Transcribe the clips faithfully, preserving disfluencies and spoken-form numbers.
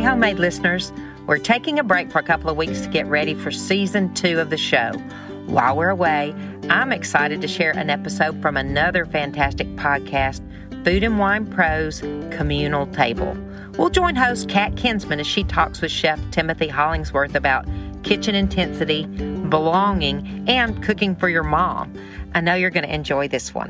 Homemade listeners. We're taking a break for a couple of weeks to get ready for season two of the show. While we're away, I'm excited to share an episode from another fantastic podcast, Food and Wine Pro's Communal Table. We'll join host Kat Kinsman as she talks with Chef Timothy Hollingsworth about kitchen intensity, belonging, and cooking for your mom. I know you're going to enjoy this one.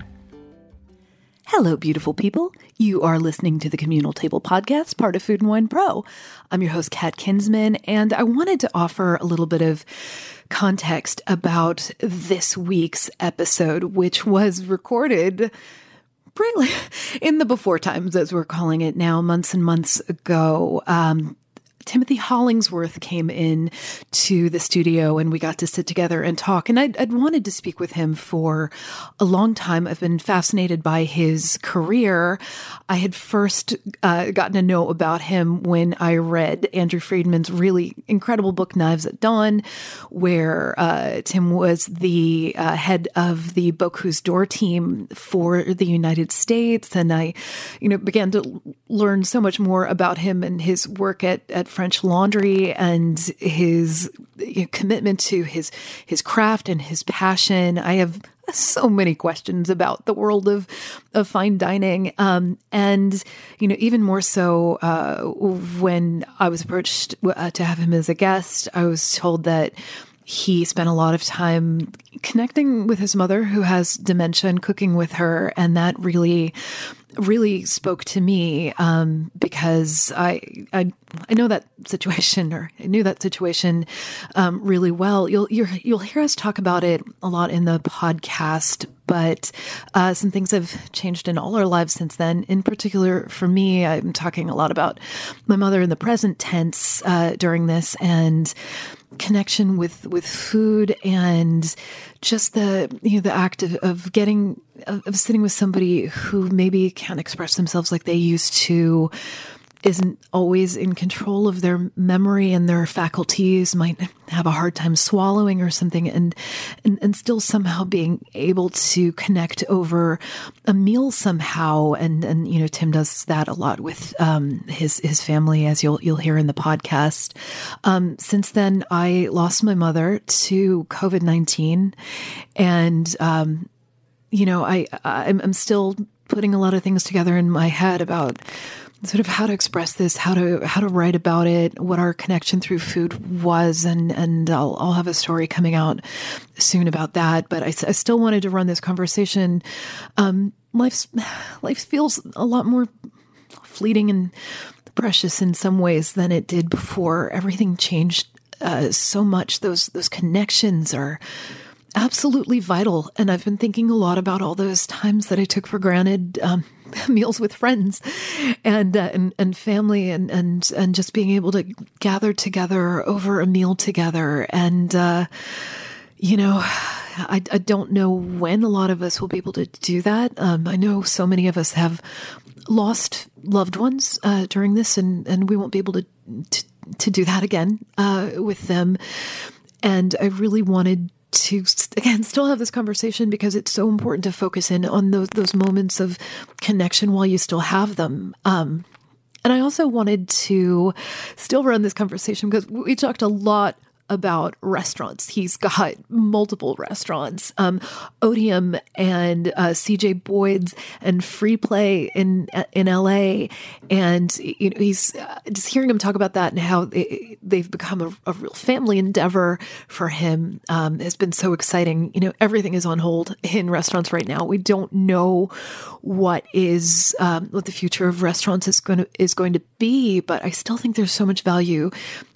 Hello, beautiful people. You are listening to the Communal Table Podcast, part of Food and Wine Pro. I'm your host, Kat Kinsman, and I wanted to offer a little bit of context about this week's episode, which was recorded really in the before times, as we're calling it now, months and months ago. Um, Timothy Hollingsworth came in to the studio and we got to sit together and talk. And I'd, I'd wanted to speak with him for a long time. I've been fascinated by his career. I had first uh, gotten to know about him when I read Andrew Friedman's really incredible book, Knives at Dawn, where uh, Tim was the uh, head of the Bocuse d'Or team for the United States. And I, you know, began to learn so much more about him and his work at, at French Laundry and his you know, commitment to his his craft and his passion. I have so many questions about the world of of fine dining, um, and you know, even more so uh, when I was approached uh, to have him as a guest. I was told that he spent a lot of time connecting with his mother, who has dementia, and cooking with her, and that really. really spoke to me um, because I, I I know that situation, or I knew that situation um, really well. You'll you're, you'll hear us talk about it a lot in the podcast, but uh, some things have changed in all our lives since then. In particular, for me, I'm talking a lot about my mother in the present tense uh, during this, and connection with with food, and just the you know the act of, of getting of, of sitting with somebody who maybe can't express themselves like they used to, isn't always in control of their memory and their faculties, might have a hard time swallowing or something, and, and and still somehow being able to connect over a meal somehow. And and you know, Tim does that a lot with um, his his family, as you'll you'll hear in the podcast. Um, since then, I lost my mother to COVID nineteen, and um, you know, I I'm, I'm still putting a lot of things together in my head about sort of how to express this, how to how to write about it, what our connection through food was, and and I'll I'll have a story coming out soon about that. But I, I still wanted to run this conversation. Um, life's life feels a lot more fleeting and precious in some ways than it did before. Everything changed uh, so much. Those those connections are absolutely vital. And I've been thinking a lot about all those times that I took for granted, um, meals with friends and, uh, and, and family, and, and, and just being able to gather together over a meal together. And, uh, you know, I, I don't know when a lot of us will be able to do that. Um, I know so many of us have lost loved ones, uh, during this, and, and we won't be able to, to, to do that again, uh, with them. And I really wanted to, again, still have this conversation because it's so important to focus in on those those moments of connection while you still have them. Um, and I also wanted to still run this conversation because we talked a lot about restaurants. He's got multiple restaurants, um, Odium and uh, C J Boyd's and Free Play in in L A. And you know, he's uh, just hearing him talk about that and how they, they've become a, a real family endeavor for him um, has been so exciting. You know, everything is on hold in restaurants right now. We don't know what is um, what the future of restaurants is going to is going to be, but I still think there's so much value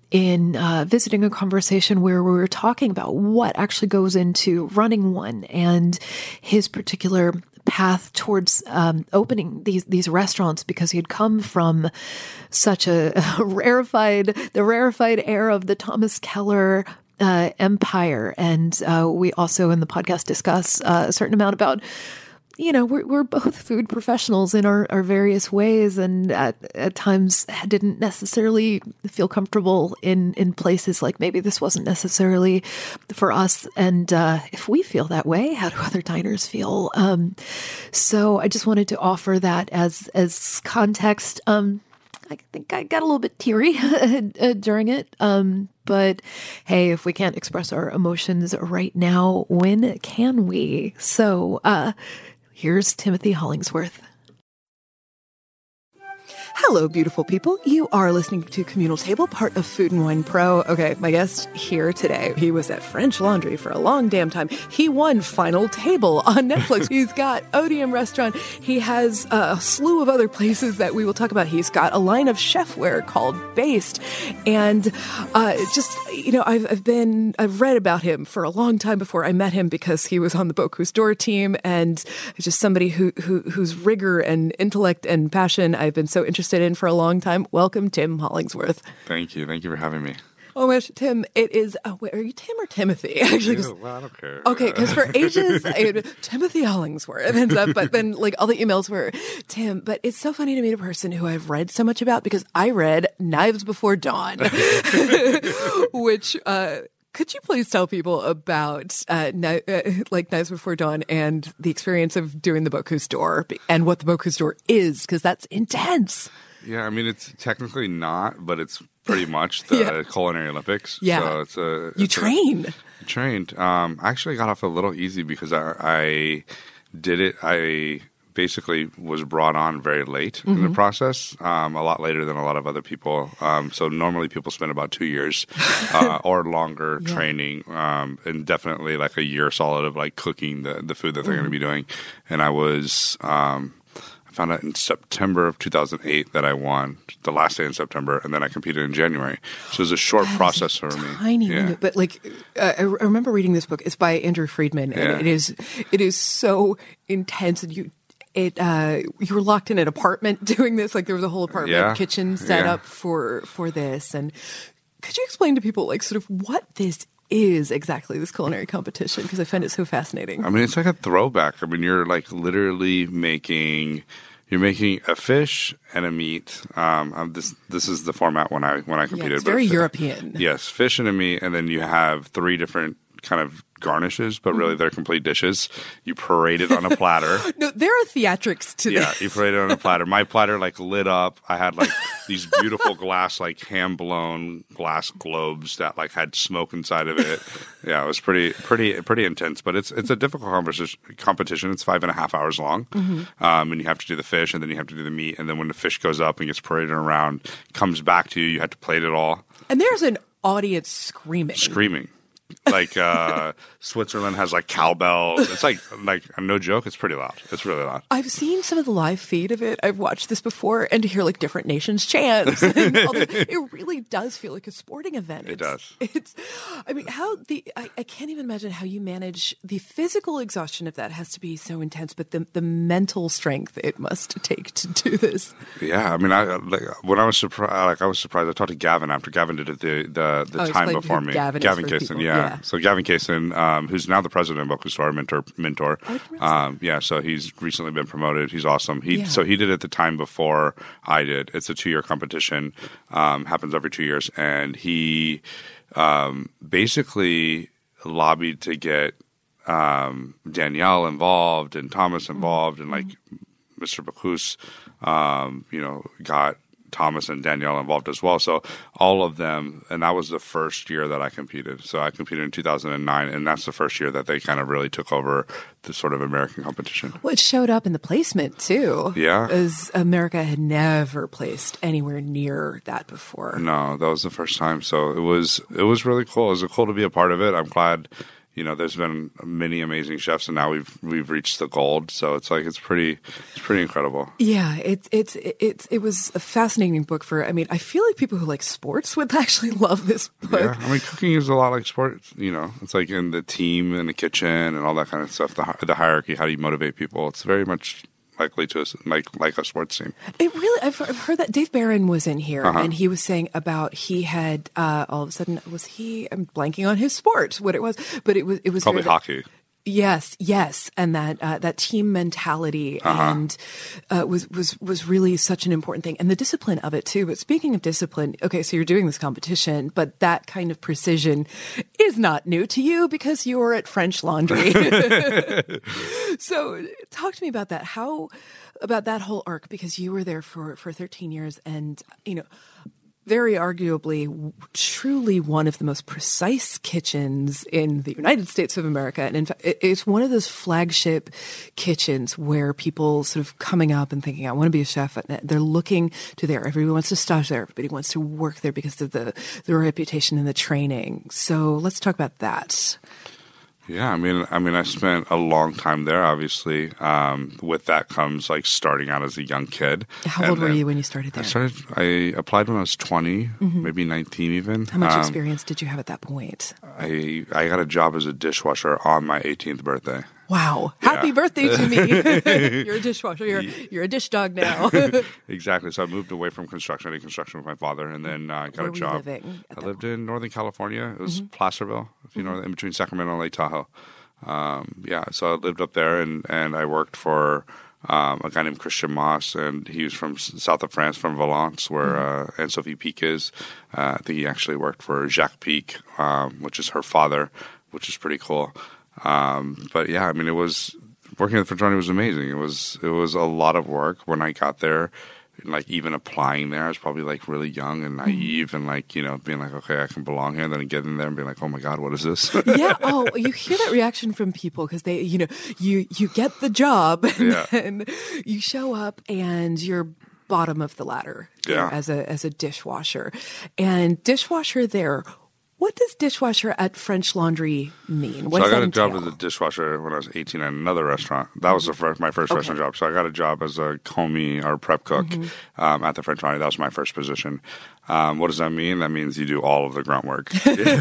in uh, visiting a conversation where we were talking about what actually goes into running one and his particular path towards um, opening these these restaurants, because he had come from such a, a rarefied, the rarefied air of the Thomas Keller uh, empire. And uh, we also in the podcast discuss uh, a certain amount about, you know, we're, we're both food professionals in our, our various ways, and at, at times didn't necessarily feel comfortable in, in places like maybe this wasn't necessarily for us. And uh, if we feel that way, how do other diners feel? Um, so I just wanted to offer that as as context. Um, I think I got a little bit teary uh, during it. Um, but hey, if we can't express our emotions right now, when can we? So uh, here's Timothy Hollingsworth. Hello, beautiful people. You are listening to Communal Table, part of Food and Wine Pro. Okay, my guest here today, he was at French Laundry for a long damn time. He won Final Table on Netflix. He's got O D M Restaurant. He has a slew of other places that we will talk about. He's got a line of chefware called Based. And uh, just, you know, I've, I've been, I've read about him for a long time before I met him because he was on the Bocuse d'Or team, and just somebody who, who whose rigor and intellect and passion I've been so interested in for a long time. Welcome, Tim Hollingsworth. Thank you. Thank you for having me. Oh my gosh, Tim, it is, oh, wait, are you Tim or Timothy? Actually, Yeah, well, I don't care. Okay, because for ages, I had Timothy Hollingsworth and stuff, but then like all the emails were Tim. But it's so funny to meet a person who I've read so much about, because I read Knives Before Dawn, which, uh, could you please tell people about uh, Kni- uh, like Knives Before Dawn and the experience of doing the Bocuse d'Or and what the Bocuse d'Or is? Because that's intense. Yeah, I mean, it's technically not, but it's pretty much the Yeah. Culinary Olympics. Yeah. So it's a, You it's a- train. trained. Um, I actually got off a little easy because I, I did it. I basically was brought on very late in the process, um, a lot later than a lot of other people. Um, so normally people spend about two years uh, or longer Yeah. training, um, and definitely like a year solid of like cooking the, the food that they're going to be doing. And I was, um, I found out in September of two thousand eight that I won the last day in September, and then I competed in January. So it was a short That is process a for me. Tiny Yeah. window, but like uh, I I remember reading this book. It's by Andrew Friedman, and Yeah. it is it is so intense. And you it uh, you were locked in an apartment doing this. Like there was a whole apartment Yeah. kitchen set Yeah. up for for this. And could you explain to people like sort of what this is exactly, this culinary competition? Because I find it so fascinating. I mean, it's like a throwback. I mean, you're like literally making you're making a fish and a meat. Um, um, this this is the format when I when I Yeah, competed. it's but very fi- European. Yes, fish and a meat, and then you have three different kind of garnishes, but Mm-hmm. really they're complete dishes. You parade it on a platter. No, there are theatrics to Yeah, this. you parade it on a platter. My platter like lit up. I had like these beautiful glass, like hand blown glass globes that like had smoke inside of it. Yeah, it was pretty, pretty, pretty intense. But it's it's a difficult competition. Competition. It's five and a half hours long, Mm-hmm. um, and you have to do the fish, and then you have to do the meat, and then when the fish goes up and gets paraded around, comes back to you, you have to plate it all, And there's an audience screaming. screaming. Like uh, Switzerland has like cowbells. It's like like no joke. It's pretty loud. It's really loud. I've seen some of the live feed of it. I've watched this before, and to hear like different nations chants, and all this, it really does feel like a sporting event. It It's- does. It's, I mean, how the I, I can't even imagine how you manage the physical exhaustion of that. Has to be so intense, but the the mental strength it must take to do this. Yeah, I mean, I like, when I was surprised. Like I was surprised. I talked to Gavin after Gavin did it the the, the Oh, time explain before who me. Gavin is Gavin for Kaysen, people. yeah. Yeah. So Gavin Kaysen, um, who's now the president of Bocuse d'Or, mentor, mentor. I didn't realize Um, yeah, so he's recently been promoted. He's awesome. He Yeah. so he did it the time before I did. It's a two year competition. Um, happens every two years, and he um, basically lobbied to get um, Danielle involved and Thomas involved, and like Mister Bocuse, um, you know, got Thomas and Danielle involved as well. So all of them, and that was the first year that I competed. So I competed in two thousand nine, and that's the first year that they kind of really took over the sort of American competition. Well, it showed up in the placement too. Yeah. as America had never placed anywhere near that before. No, that was the first time. So it was it was really cool. It was cool to be a part of it. I'm glad. You know, there's been many amazing chefs, and now we've we've reached the gold. So it's like it's pretty it's pretty incredible. Yeah, it's it's it's it was a fascinating book for. I mean, I feel like people who like sports would actually love this book. Yeah, I mean, cooking is a lot like sports. You know, it's like in the team, in the kitchen, and all that kind of stuff. The hi- the hierarchy, how do you motivate people? It's very much likely to us, like like a sports team. It really, I've, I've heard that Dave Barron was in here, Uh-huh. and he was saying about he had uh, all of a sudden was he? I'm blanking on his sport, what it was, but it was it was Probably very- hockey. Yes, yes, and that uh, that team mentality Uh-huh. and uh, was was was really such an important thing, and the discipline of it too. But speaking of discipline, okay, so you're doing this competition, but that kind of precision is not new to you because you were at French Laundry. So, talk to me about that. How about that whole arc? Because you were there for for thirteen years, and you know. Very arguably, truly one of the most precise kitchens in the United States of America. And in fact, it's one of those flagship kitchens where people sort of coming up and thinking, I want to be a chef. They're looking to there. Everybody wants to stage there. Everybody wants to work there because of the, the reputation and the training. So let's talk about that. Yeah, I mean, I mean, I spent a long time there. Obviously, um, with that comes like starting out as a young kid. How and old were you when you started there? I started. I applied when I was twenty, mm-hmm. maybe nineteen, even. How much um, experience did you have at that point? I I got a job as a dishwasher on my eighteenth birthday. Wow! Yeah. Happy birthday to me! You're a dishwasher. You're you're a dish dog now. Exactly. So I moved away from construction. I did construction with my father, and then I uh, got Where a were job. You living I lived in Northern California. It was mm-hmm. Placerville, if you know, mm-hmm. in between Sacramento and Lake Tahoe. Um, yeah, so I lived up there, and, and I worked for um, a guy named Christian Moss, and he was from south of France, from Valence, where mm-hmm. uh, Anne-Sophie Pic is. Uh, I think he actually worked for Jacques Pic, um, which is her father, which is pretty cool. Um, but yeah, I mean, it was working at the French Laundry was amazing. It was it was a lot of work when I got there. Like even applying there, I was probably like really young and naive, mm-hmm. and like you know being like, okay, I can belong here. And then get in there and be like, oh my god, what is this? Yeah. Oh, you hear that reaction from people because they, you know, you you get the job and yeah. then you show up and you're bottom of the ladder yeah. as a as a dishwasher, and dishwasher there. What does dishwasher at French Laundry mean? What so does I got that a job entail? as a dishwasher when I was eighteen at another restaurant. That was the first, my first okay. restaurant job. So I got a job as a commis or prep cook mm-hmm. um, at the French Laundry. That was my first position. Um, what does that mean? That means you do all of the grunt work.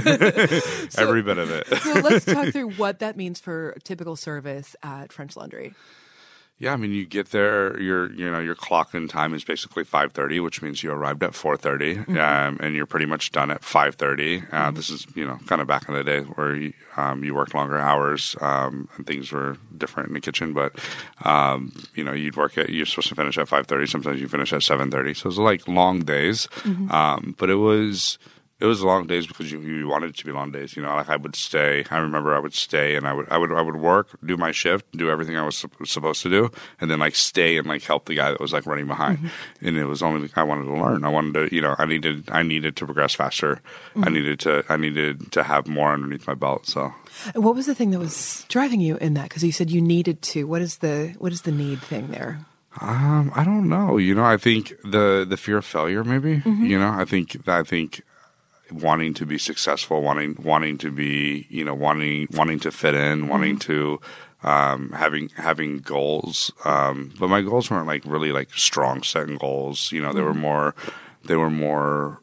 so, Every bit of it. So let's talk through what that means for typical service at French Laundry. Yeah, I mean, you get there. Your you know your clock in time is basically five thirty, which means you arrived at four thirty, mm-hmm. um, and you're pretty much done at five thirty. Uh, mm-hmm. This is you know kind of back in the day where you, um, you worked longer hours um, and things were different in the kitchen. But um, you know you'd work at you're supposed to finish at five thirty. Sometimes you finish at seven thirty. So it was like long days, mm-hmm. um, but it was. It was long days because you, you wanted it to be long days. You know, like I would stay. I remember I would stay and I would I would I would work, do my shift, do everything I was su- supposed to do, and then like stay and like help the guy that was like running behind. Mm-hmm. And it was only I wanted to learn. I wanted to, you know, I needed I needed to progress faster. Mm-hmm. I needed to I needed to have more underneath my belt. So, what was the thing that was driving you in that? Because you said you needed to. What is the what is the need thing there? Um, I don't know. You know, I think the the fear of failure, maybe. Mm-hmm. You know, I think I think. wanting to be successful, wanting wanting to be, you know, wanting wanting to fit in, wanting mm-hmm. to um, having having goals. Um, but my goals weren't like really like strong setting goals. You know, they mm-hmm. were more they were more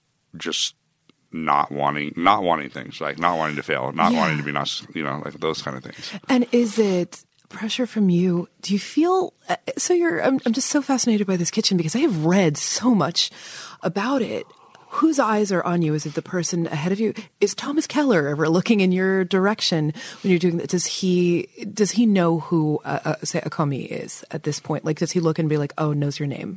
just not wanting not wanting things, like not wanting to fail, not yeah. wanting to be not, you know, like those kind of things. And is it pressure from you? Do you feel so? You're. I'm, I'm just so fascinated by this kitchen because I have read so much about it. Whose eyes are on you? Is it the person ahead of you? Is Thomas Keller ever looking in your direction when you're doing that? Does he does he know who, uh, uh, say, a commis is at this point? Like, does he look and be like, oh, knows your name?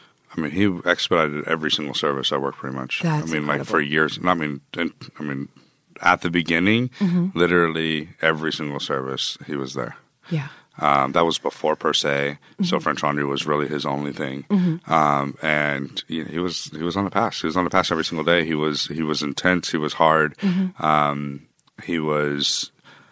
I mean, he expedited every single service I worked pretty much. That's I mean, incredible. like for years. I mean, and, I mean, at the beginning, mm-hmm. literally every single service he was there. Yeah. Um, that was before Per Se, mm-hmm. so French Laundry was really his only thing. Mm-hmm. Um, and you know, he was he was on the pass. He was on the pass every single day. He was he was intense. He was hard. Mm-hmm. Um, he was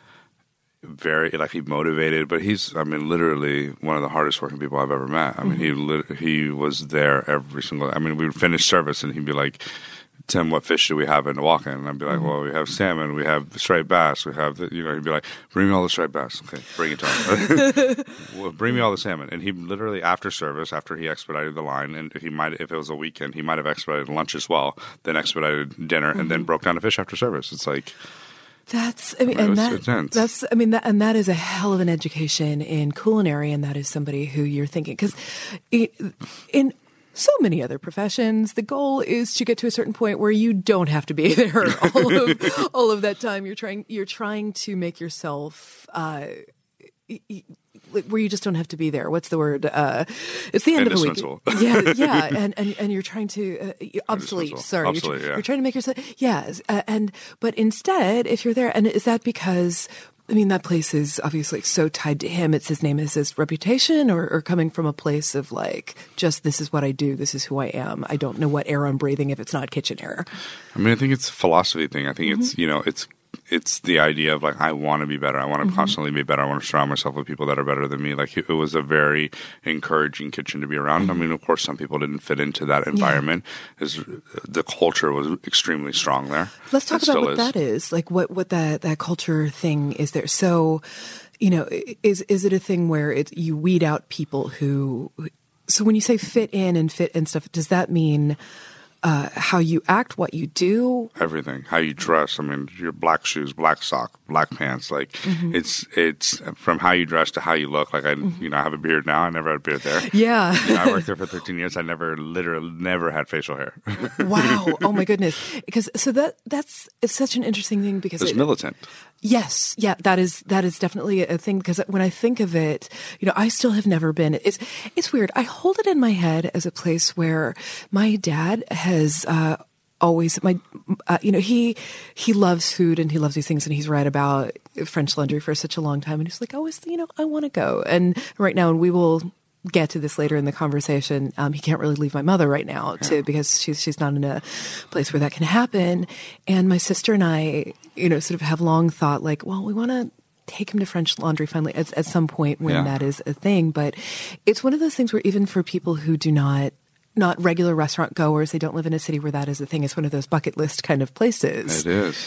very like he motivated. But he's I mean literally one of the hardest working people I've ever met. I mean mm-hmm. he he was there every single. I mean we would finish service and he'd be like, Tim, what fish do we have in the walk-in? And I'd be like, mm-hmm. well, we have salmon, we have striped bass, we have, the, you know, he'd be like, bring me all the striped bass. Okay, bring it to him. Well, bring me all the salmon. And he literally, after service, after he expedited the line, and he might, if it was a weekend, he might have expedited lunch as well, then expedited dinner, mm-hmm. and then broke down the fish after service. It's like... That's, I mean, and that, that's, I mean, that, and that is a hell of an education in culinary, and that is somebody who you're thinking, because in... so many other professions, the goal is to get to a certain point where you don't have to be there all of all of that time. You're trying you're trying to make yourself uh, where you just don't have to be there. What's the word? Uh, it's the end of the week. Yeah, yeah, and, and and you're trying to uh, obsolete. Sorry, obsolete, you're, yeah. you're trying to make yourself. Yeah, uh, and but instead, if you're there, and is that because? I mean, that place is obviously so tied to him. It's his name, is his reputation, or, or coming from a place of like, just this is what I do, this is who I am. I don't know what air I'm breathing if it's not kitchen air. I mean, I think it's a philosophy thing. I think mm-hmm. it's, you know, it's it's the idea of like, I want to be better. I want to mm-hmm. constantly be better. I want to surround myself with people that are better than me. Like, it, it was a very encouraging kitchen to be around. Mm-hmm. I mean, of course, some people didn't fit into that environment. Yeah. The culture was extremely strong there. Let's talk about what is. that is. Like, what, what that, that culture thing is there. So, you know, is is it a thing where it's, you weed out people who... So when you say fit in and fit and stuff, does that mean... Uh, how you act, what you do, everything, how you dress. I mean, your black shoes, black sock, black pants. Like mm-hmm. it's it's from how you dress to how you look. Like I, mm-hmm. you know, I have a beard now. I never had a beard there. Yeah, you know, I worked there for thirteen years. I never, literally, never had facial hair. Wow! Oh my goodness! Because so that that's it's such an interesting thing because it's it, militant. Yes, yeah, that is that is definitely a thing because when I think of it, you know, I still have never been. It's it's weird. I hold it in my head as a place where my dad has uh, always my uh, you know he he loves food and he loves these things and he's read about French Laundry for such a long time and he's like, always, you know, I want to go. And right now, and we will get to this later in the conversation. Um, he can't really leave my mother right now to, because she's she's not in a place where that can happen. And my sister and I, you know, sort of have long thought like, well, we want to take him to French Laundry finally at, at some point when yeah. that is a thing. But it's one of those things where even for people who do not, not regular restaurant goers, they don't live in a city where that is a thing. It's one of those bucket list kind of places. It is.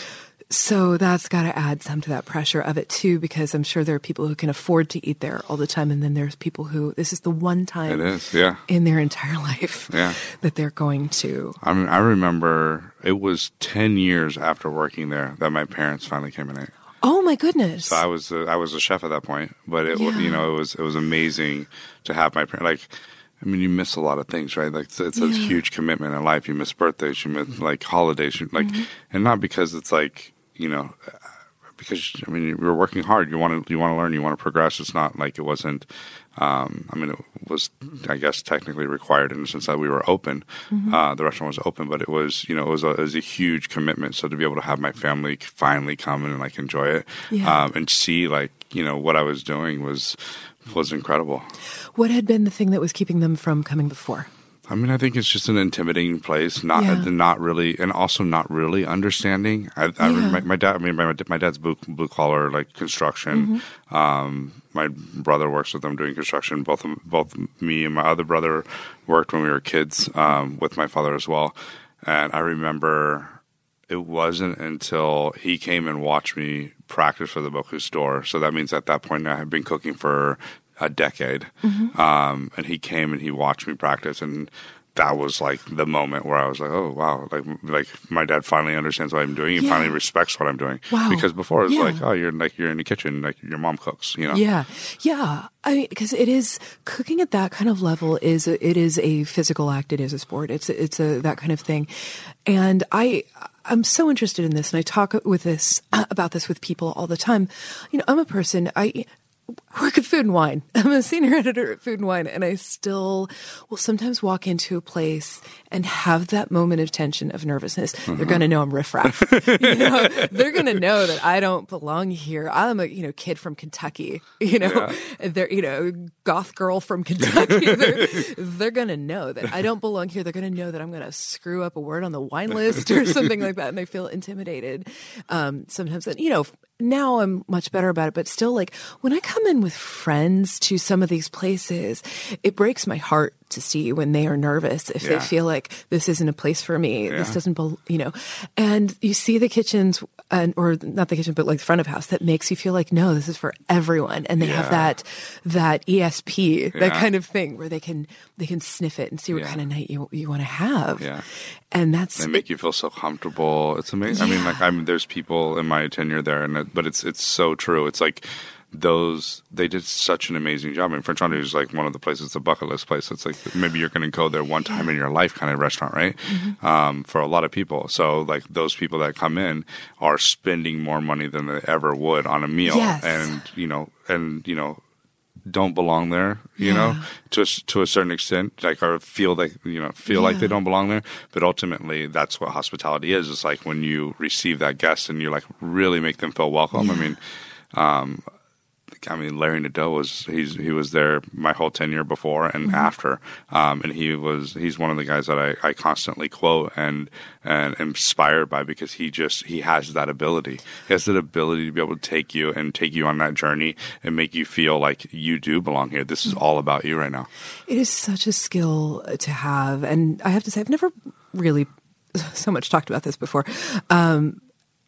So that's got to add some to that pressure of it too, because I'm sure there are people who can afford to eat there all the time. And then there's people who, this is the one time it is, yeah. in their entire life yeah. that they're going to. I mean, I remember it was ten years after working there that my parents finally came and ate. Oh my goodness! So I was a, I was a chef at that point, but it yeah. you know it was it was amazing to have my parents. Like, I mean, you miss a lot of things, right? Like it's, it's yeah. a huge commitment in life. You miss birthdays, you miss like holidays, you, like, mm-hmm. and not because it's like. You know, because I mean, you're working hard. You want to, you want to learn. You want to progress. It's not like it wasn't. Um, I mean, it was, I guess, technically required in the sense that we were open. Mm-hmm. Uh, the restaurant was open, but it was, you know, it was a, it was a huge commitment. So to be able to have my family finally come and like enjoy it yeah. um, and see like you know what I was doing was was incredible. What had been the thing that was keeping them from coming before? I mean, I think it's just an intimidating place, not yeah. not really, and also not really understanding. I, I yeah. my, my dad, I mean, my, my dad's blue, blue collar, like construction. Mm-hmm. Um, my brother works with them doing construction. Both both me and my other brother worked when we were kids um, with my father as well. And I remember it wasn't until he came and watched me practice for the Bocuse d'Or. So that means at that point I had been cooking for a decade. Mm-hmm. Um, and he came and he watched me practice, and that was like the moment where I was like, oh, wow, like like my dad finally understands what I'm doing. He yeah. finally respects what I'm doing. Wow. Because before it was yeah. like, oh, you're like you're in the kitchen, like your mom cooks, you know? Yeah. Yeah. I mean, because it is cooking at that kind of level is a, it is a physical act. It is a sport. It's a, it's a that kind of thing. And I I'm so interested in this, and I talk with this about this with people all the time. You know, I'm a person I. work at Food and Wine. I'm a senior editor at Food and Wine, and I still will sometimes walk into a place and have that moment of tension, of nervousness. Mm-hmm. They're going to know I'm riffraff. you know, they're going to know that I don't belong here. I'm a you know kid from Kentucky. You know, yeah. they're you know goth girl from Kentucky. they're they're going to know that I don't belong here. They're going to know that I'm going to screw up a word on the wine list or something like that, and I feel intimidated um, sometimes. And you know. Now I'm much better about it, but still, like, when I come in with friends to some of these places, it breaks my heart to see when they are nervous, if yeah. they feel like this isn't a place for me, yeah. this doesn't, be, you know, and you see the kitchens, and, or not the kitchen, but like the front of house, that makes you feel like, no, this is for everyone. And they yeah. have that, that E S P, yeah. that kind of thing where they can, they can sniff it and see what yeah. kind of night you, you want to have. Yeah. And that's, they make you feel so comfortable. It's amazing. Yeah. I mean, like, I mean, there's people in my tenure there, and it, but it's, it's so true. It's like, those, they did such an amazing job. I mean, French Laundry is like one of the places, it's a bucket list place. It's like maybe you're going to go there one time in your life kind of restaurant, right? Mm-hmm. Um, for a lot of people. So like those people that come in are spending more money than they ever would on a meal. Yes. And, you know, and, you know, don't belong there, you yeah. know, to a, to a certain extent, like, or feel like, you know, feel yeah. like they don't belong there. But ultimately, that's what hospitality is. It's like when you receive that guest and you like really make them feel welcome. Yeah. I mean, um, I mean, Larry Nadeau was he's he was there my whole tenure before and mm-hmm. after, um, and he was he's one of the guys that I, I constantly quote and and inspired by because he just he has that ability. He has that ability to be able to take you and take you on that journey and make you feel like you do belong here. This is all about you right now. It is such a skill to have, and I have to say I've never really so much talked about this before. Um,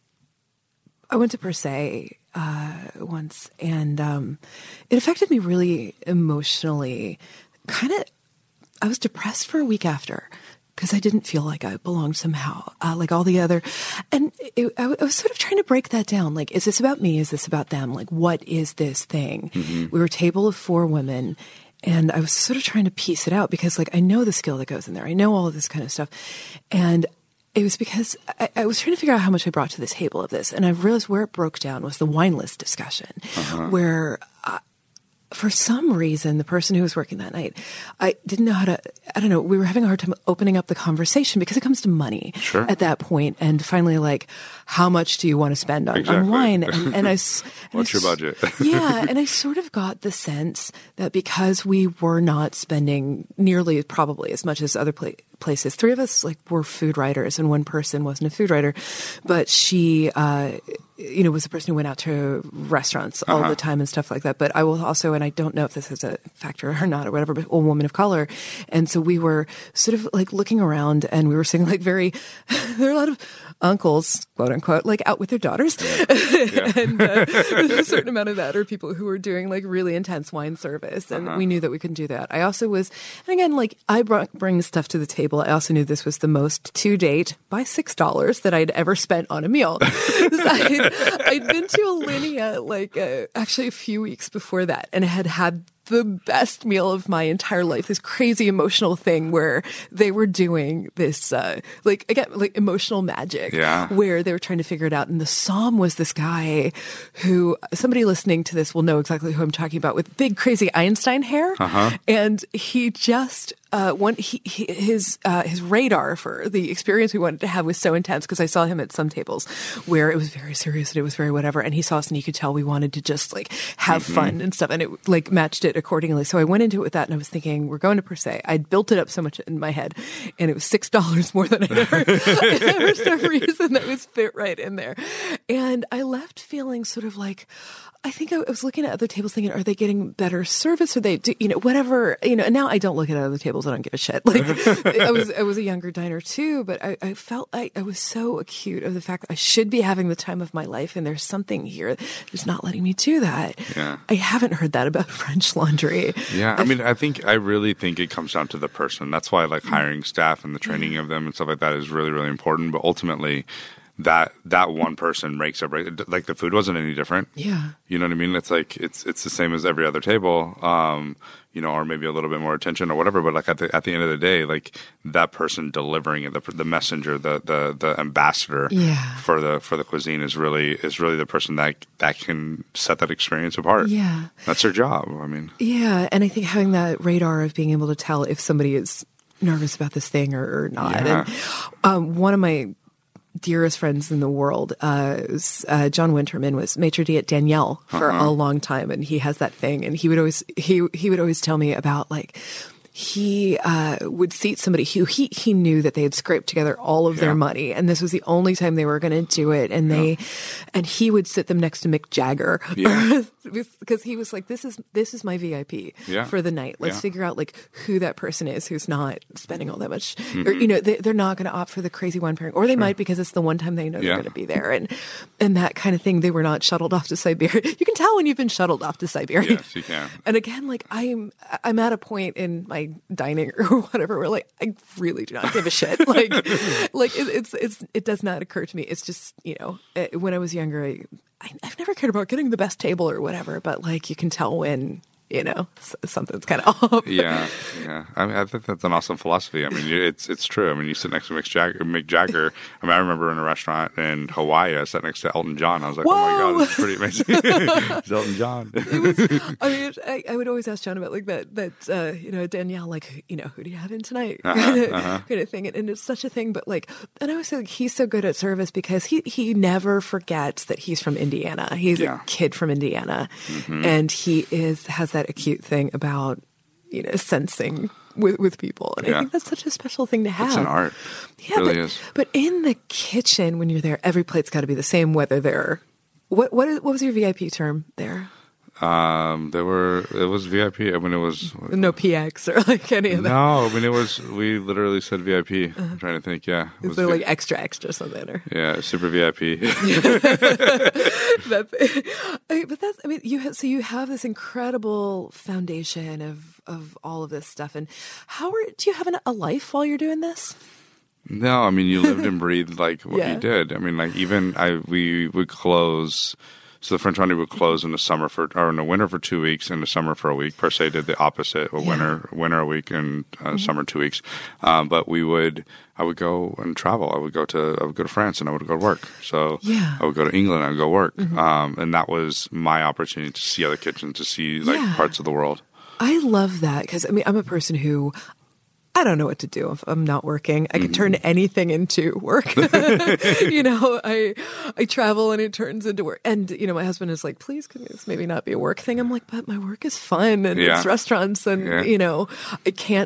I went to Per Se uh, once, and um, it affected me really emotionally. Kind of, I was depressed for a week after because I didn't feel like I belonged somehow, uh, like all the other. And it, I, I was sort of trying to break that down. Like, is this about me? Is this about them? Like, what is this thing? Mm-hmm. We were a table of four women. And I was sort of trying to piece it out because, like, I know the skill that goes in there. I know all of this kind of stuff. And it was because I, I was trying to figure out how much I brought to the table of this. And I realized where it broke down was the wine list discussion, uh-huh. where uh, for some reason, the person who was working that night, I didn't know how to, I don't know, we were having a hard time opening up the conversation because it comes to money sure. at that point. And finally, like, how much do you want to spend on, exactly. on wine? And, and I, what's and your I, budget? yeah. And I sort of got the sense that because we were not spending nearly probably as much as other pla- places, three of us like were food writers and one person wasn't a food writer, but she, uh, you know, was the person who went out to restaurants all uh-huh. the time and stuff like that. But I will also, and I don't know if this is a factor or not or whatever, but a woman of color. And so we were sort of like looking around and we were seeing like very, there are a lot of uncles, quote unquote, like out with their daughters. Yeah. Yeah. and uh, there's a certain amount of that, or people who were doing like really intense wine service. And uh-huh. we knew that we couldn't do that. I also was, and again, like I brought, bring stuff to the table. I also knew this was the most to date by six dollars that I'd ever spent on a meal. I'd, I'd been to Alinea like uh, actually a few weeks before that and had had the best meal of my entire life, this crazy emotional thing where they were doing this, uh, like, again, like emotional magic, yeah. where they were trying to figure it out. And the Somm was this guy who, somebody listening to this will know exactly who I'm talking about, with big, crazy Einstein hair. Uh-huh. And he just, uh, one, he, he, his, uh, his radar for the experience we wanted to have was so intense because I saw him at some tables where it was very serious and it was very whatever. And he saw us and he could tell we wanted to just like have mm-hmm. fun and stuff. And it like matched it accordingly. So I went into it with that and I was thinking, we're going to Per Se. I'd built it up so much in my head and it was six dollars more than I'd ever, I'd ever for some reason that was fit right in there. And I left feeling sort of like, I think I was looking at other tables thinking, are they getting better service? Are they, do, you know, whatever, you know, and now I don't look at other tables. I don't give a shit. Like I was, I was a younger diner too, but I, I felt like I was so acute of the fact that I should be having the time of my life. And there's something here that's not letting me do that. Yeah. I haven't heard that about French Laundry. Yeah. I mean, I think, I really think it comes down to the person. That's why like hiring staff and the training of them and stuff like that is really, really important. But ultimately, that that one person makes up, right? Like the food wasn't any different. Yeah. You know what I mean? It's like, it's it's the same as every other table, um, you know, or maybe a little bit more attention or whatever. But like at the at the end of the day, like that person delivering it, the the messenger, the the the ambassador yeah. for the for the cuisine is really is really the person that that can set that experience apart. Yeah. That's their job. I mean. Yeah. And I think having that radar of being able to tell if somebody is nervous about this thing or, or not. Yeah. And um, one of my dearest friends in the world, uh, was, uh, John Winterman was maitre d' at Danielle for uh-huh. a long time. And he has that thing. And he would always, he, he would always tell me about like, he uh, would seat somebody who he, he knew that they had scraped together all of yeah. their money. And this was the only time they were going to do it. And they, yeah. and he would sit them next to Mick Jagger yeah. because he was like, this is, this is my V I P yeah. for the night. Let's yeah. figure out like who that person is who's not spending all that much, mm-hmm. or, you know, they, they're not going to opt for the crazy wine pairing, or they sure. might because it's the one time they know yeah. they're going to be there. And, and that kind of thing, they were not shuttled off to Siberia. You can tell when you've been shuttled off to Siberia. Yes, you can. And again, like I'm, I'm at a point in my dining or whatever where like I really do not give a shit. Like, like it, it's it's it does not occur to me. It's just, you know, it, when I was younger, I I, I've never cared about getting the best table or whatever, but like you can tell when, you know, something's kind of off. Yeah, yeah. I mean, I think that's an awesome philosophy. I mean, it's it's true. I mean, you sit next to Mick Jagger. Mick Jagger. I mean, I remember in a restaurant in Hawaii, I sat next to Elton John. I was like, Whoa! oh my god, this is pretty amazing. It's Elton John. It was, I mean, I, I would always ask John about like that, that uh, you know, Danielle, like, you know, who do you have in tonight? Uh-huh, kind, of, uh-huh. kind of thing. And, and it's such a thing, but like, and I always say like, he's so good at service because he, he never forgets that he's from Indiana. He's Yeah. a kid from Indiana. Mm-hmm. And he is, has that acute thing about, you know, sensing with, with people. And Yeah. I think that's such a special thing to have. It's an art. Yeah, It really but, is. but in the kitchen, when you're there, every plate's got to be the same, whether they're, what, what, is, what was your V I P term there? Um, there were it was V I P. I mean, it was No P X or like any of that. no. I mean, it was we literally said V I P. I'm trying to think. Yeah, it Is was there V- like extra, extra something? Or yeah, super V I P. that's, I mean, but that's, I mean, you have, so you have this incredible foundation of, of all of this stuff. And how are, do you have an, a life while you're doing this? No, I mean, you lived and breathed like what Yeah. you did. I mean, like even I we would close. So the French Laundry would close in the summer for, or in the winter for two weeks, in the summer for a week. Per se did the opposite, a Yeah. winter, winter a week, and uh, summer two weeks. Um, but we would, I would go and travel. I would go to, I would go to France, and I would go to work. So Yeah. I would go to England, I would go work, um, and that was my opportunity to see other kitchens, to see like Yeah. parts of the world. I love that because, I mean, I'm a person who, I don't know what to do if I'm not working. I can turn anything into work. you know, I I travel and it turns into work. And, you know, my husband is like, please, can this maybe not be a work thing? I'm like, but my work is fun and Yeah. it's restaurants and, Yeah. you know, I can't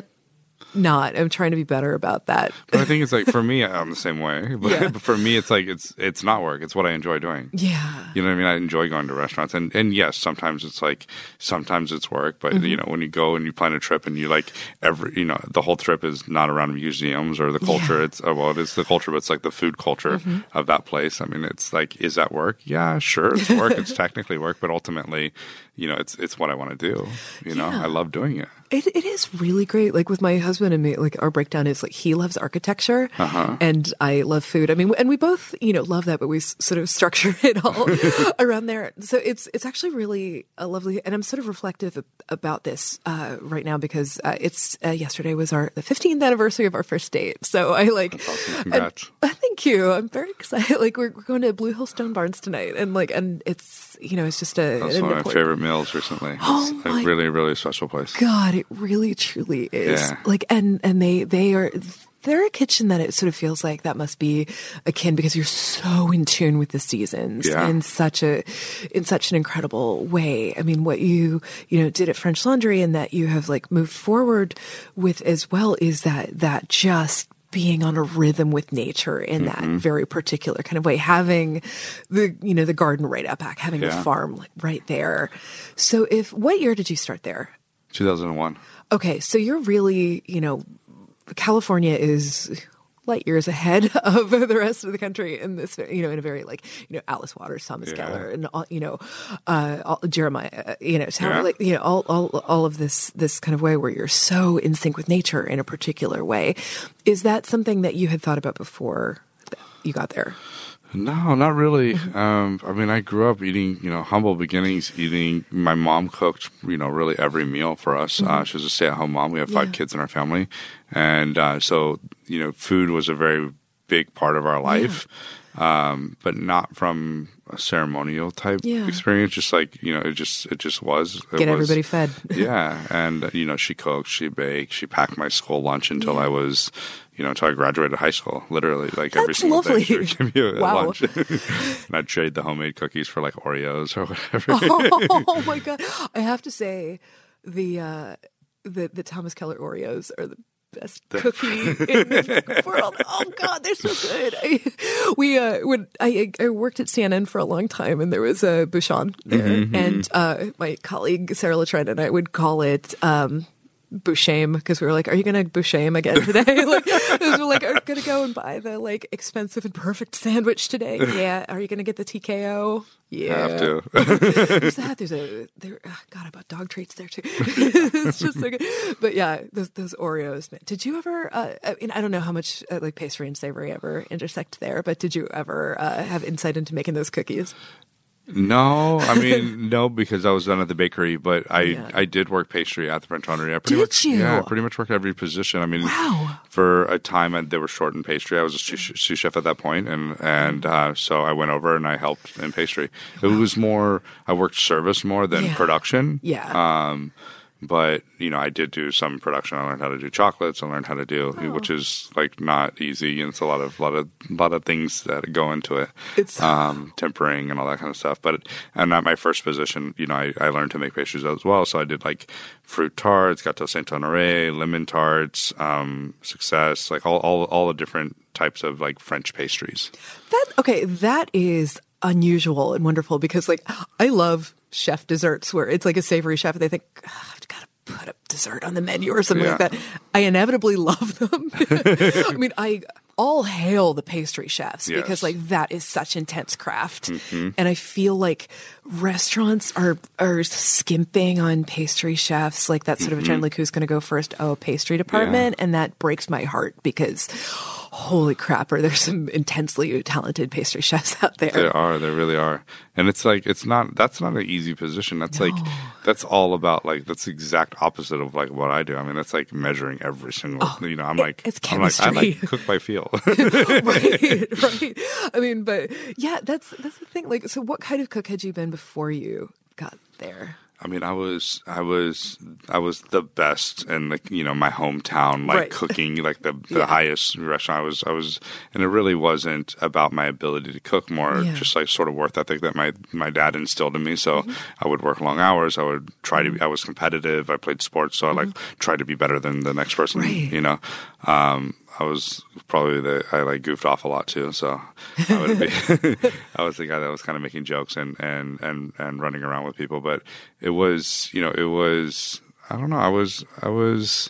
not. I'm trying to be better about that. But I think it's like, for me, I'm the same way. But, Yeah. but for me, it's like, it's it's not work. It's what I enjoy doing. Yeah. You know what I mean? I enjoy going to restaurants. And, and yes, sometimes it's like, sometimes it's work. But, Mm-hmm. you know, when you go and you plan a trip and you like, every, you know, the whole trip is not around museums or the culture. Yeah. It's, oh, well, it's the culture, but it's like the food culture Mm-hmm. of that place. I mean, it's like, is that work? Yeah, sure. It's work. It's technically work. But ultimately, you know, it's it's what I want to do. You know, Yeah. I love doing it. It it is really great. Like with my husband and me, like our breakdown is like he loves architecture Uh-huh. and I love food. I mean, and we both, you know, love that, but we s- sort of structure it all around there. So it's it's actually really a lovely, and I'm sort of reflective ab- about this uh, right now because uh, it's uh, yesterday was our the fifteenth anniversary of our first date. So I like, Awesome. Congrats. and- uh, thank you. I'm very excited. Like we're, we're going to Blue Hill Stone Barns tonight, and like, and it's you know, it's just a That's an one of my important- favorite meals recently. Oh It's my a really, really special place. God, it really truly is. Yeah. Like, and and they they are they're a kitchen that it sort of feels like that must be akin because you're so in tune with the seasons Yeah. in such a in such an incredible way. I mean, what you you know did at French Laundry and that you have like moved forward with as well is that that just being on a rhythm with nature in that very particular kind of way, having the you know the garden right up back, having the Yeah. farm like right there. So, if what year did you start there? two thousand one. Okay, so you're really, you know, California is light years ahead of the rest of the country in this, you know, in a very like, you know, Alice Waters, Thomas Yeah. Keller, and all, you know, uh, all, Jeremiah, uh, you know, Tower, Yeah. like, you know, all, all, all of this, this kind of way where you're so in sync with nature in a particular way. Is that something that you had thought about before you got there? No, not really. Um, I mean, I grew up eating, you know, humble beginnings, eating. My mom cooked, you know, really every meal for us. Uh, she was a stay-at-home mom. We have five Yeah. kids in our family. And uh, so, you know, food was a very big part of our life, um, but not from a ceremonial type Yeah. experience. Just like, you know, it just it just was. It Get was- everybody fed. Yeah. And, uh, you know, she cooked, she baked, she packed my school lunch until Yeah. I was, you know, until I graduated high school, literally. Like every That's single lovely. day she would give me a Wow. lunch. And I'd trade the homemade cookies for like Oreos or whatever. Oh my God. I have to say the, uh, the, the Thomas Keller Oreos are the best cookie in the world. Oh God, they're so good. I, we, uh, when I, I worked at C N N for a long time and there was a Bouchon there and, uh, my colleague Sarah Latrine and I would call it, um, Bouchame because we were like, are you going to Bouchame again today? Like, we're like, are you going to go and buy the like expensive and perfect sandwich today? Yeah. Are you going to get the T K O? Yeah. Have to. There's that. There's a there. Oh God, about dog treats there too. It's just so good. But yeah, those those Oreos. Man. Did you ever? Uh, I mean, I don't know how much uh, like pastry and savory ever intersect there, but did you ever uh, have insight into making those cookies? No, I mean, no, because I was done at the bakery, but I, Yeah. I did work pastry at the French Laundry. I pretty Did much, you? Yeah, I pretty much worked every position. I mean, Wow. for a time I, they were short in pastry. I was a sous, sous chef at that point, and and uh, so I went over and I helped in pastry. It was more, I worked service more than Yeah. production. Yeah. Um, But, you know, I did do some production. I learned how to do chocolates. I learned how to do, Oh. which is like not easy. And it's a lot of, lot of, lot of things that go into it. It's- um, tempering and all that kind of stuff. But, and at my first position, you know, I, I learned to make pastries as well. So I did like fruit tarts, Gâteau Saint-Honoré, lemon tarts, um, Success, like all, all, all the different types of like French pastries. That okay, that is unusual and wonderful because like I love chef desserts where it's like a savory chef and they think "Ah, I've got to put a dessert on the menu or something like Yeah. that. I inevitably love them. I mean, I all hail the pastry chefs because Yes. like that is such intense craft. And I feel like restaurants are are skimping on pastry chefs. Like that's sort of a trend, like who's going to go first? Oh, pastry department. And that breaks my heart because holy crap, are there some intensely talented pastry chefs out there? There are, there really are. And it's like, it's not, that's not an easy position. That's like, that's all about like, that's the exact opposite of like what I do. I mean, that's like measuring every single, you know, I'm like, it's I'm like, I chemistry. like cook by feel. right, right. I mean, but yeah, that's that's the thing. Like, so what kind of cook had you been before you got there? I mean, I was, I was, I was the best in like, you know, my hometown, like Right. cooking, like the, the Yeah. highest restaurant. I was, I was, and it really wasn't about my ability to cook, more Yeah. just like sort of work ethic that my, my dad instilled in me. So Mm-hmm. I would work long hours. I would try to be, I was competitive. I played sports. So I like tried to be better than the next person, Mm-hmm. Right. you know. Um, I was probably the I like goofed off a lot too, so I would be I was the guy that was kind of making jokes and, and, and, and running around with people. But it was, you know, it was I don't know, I was I was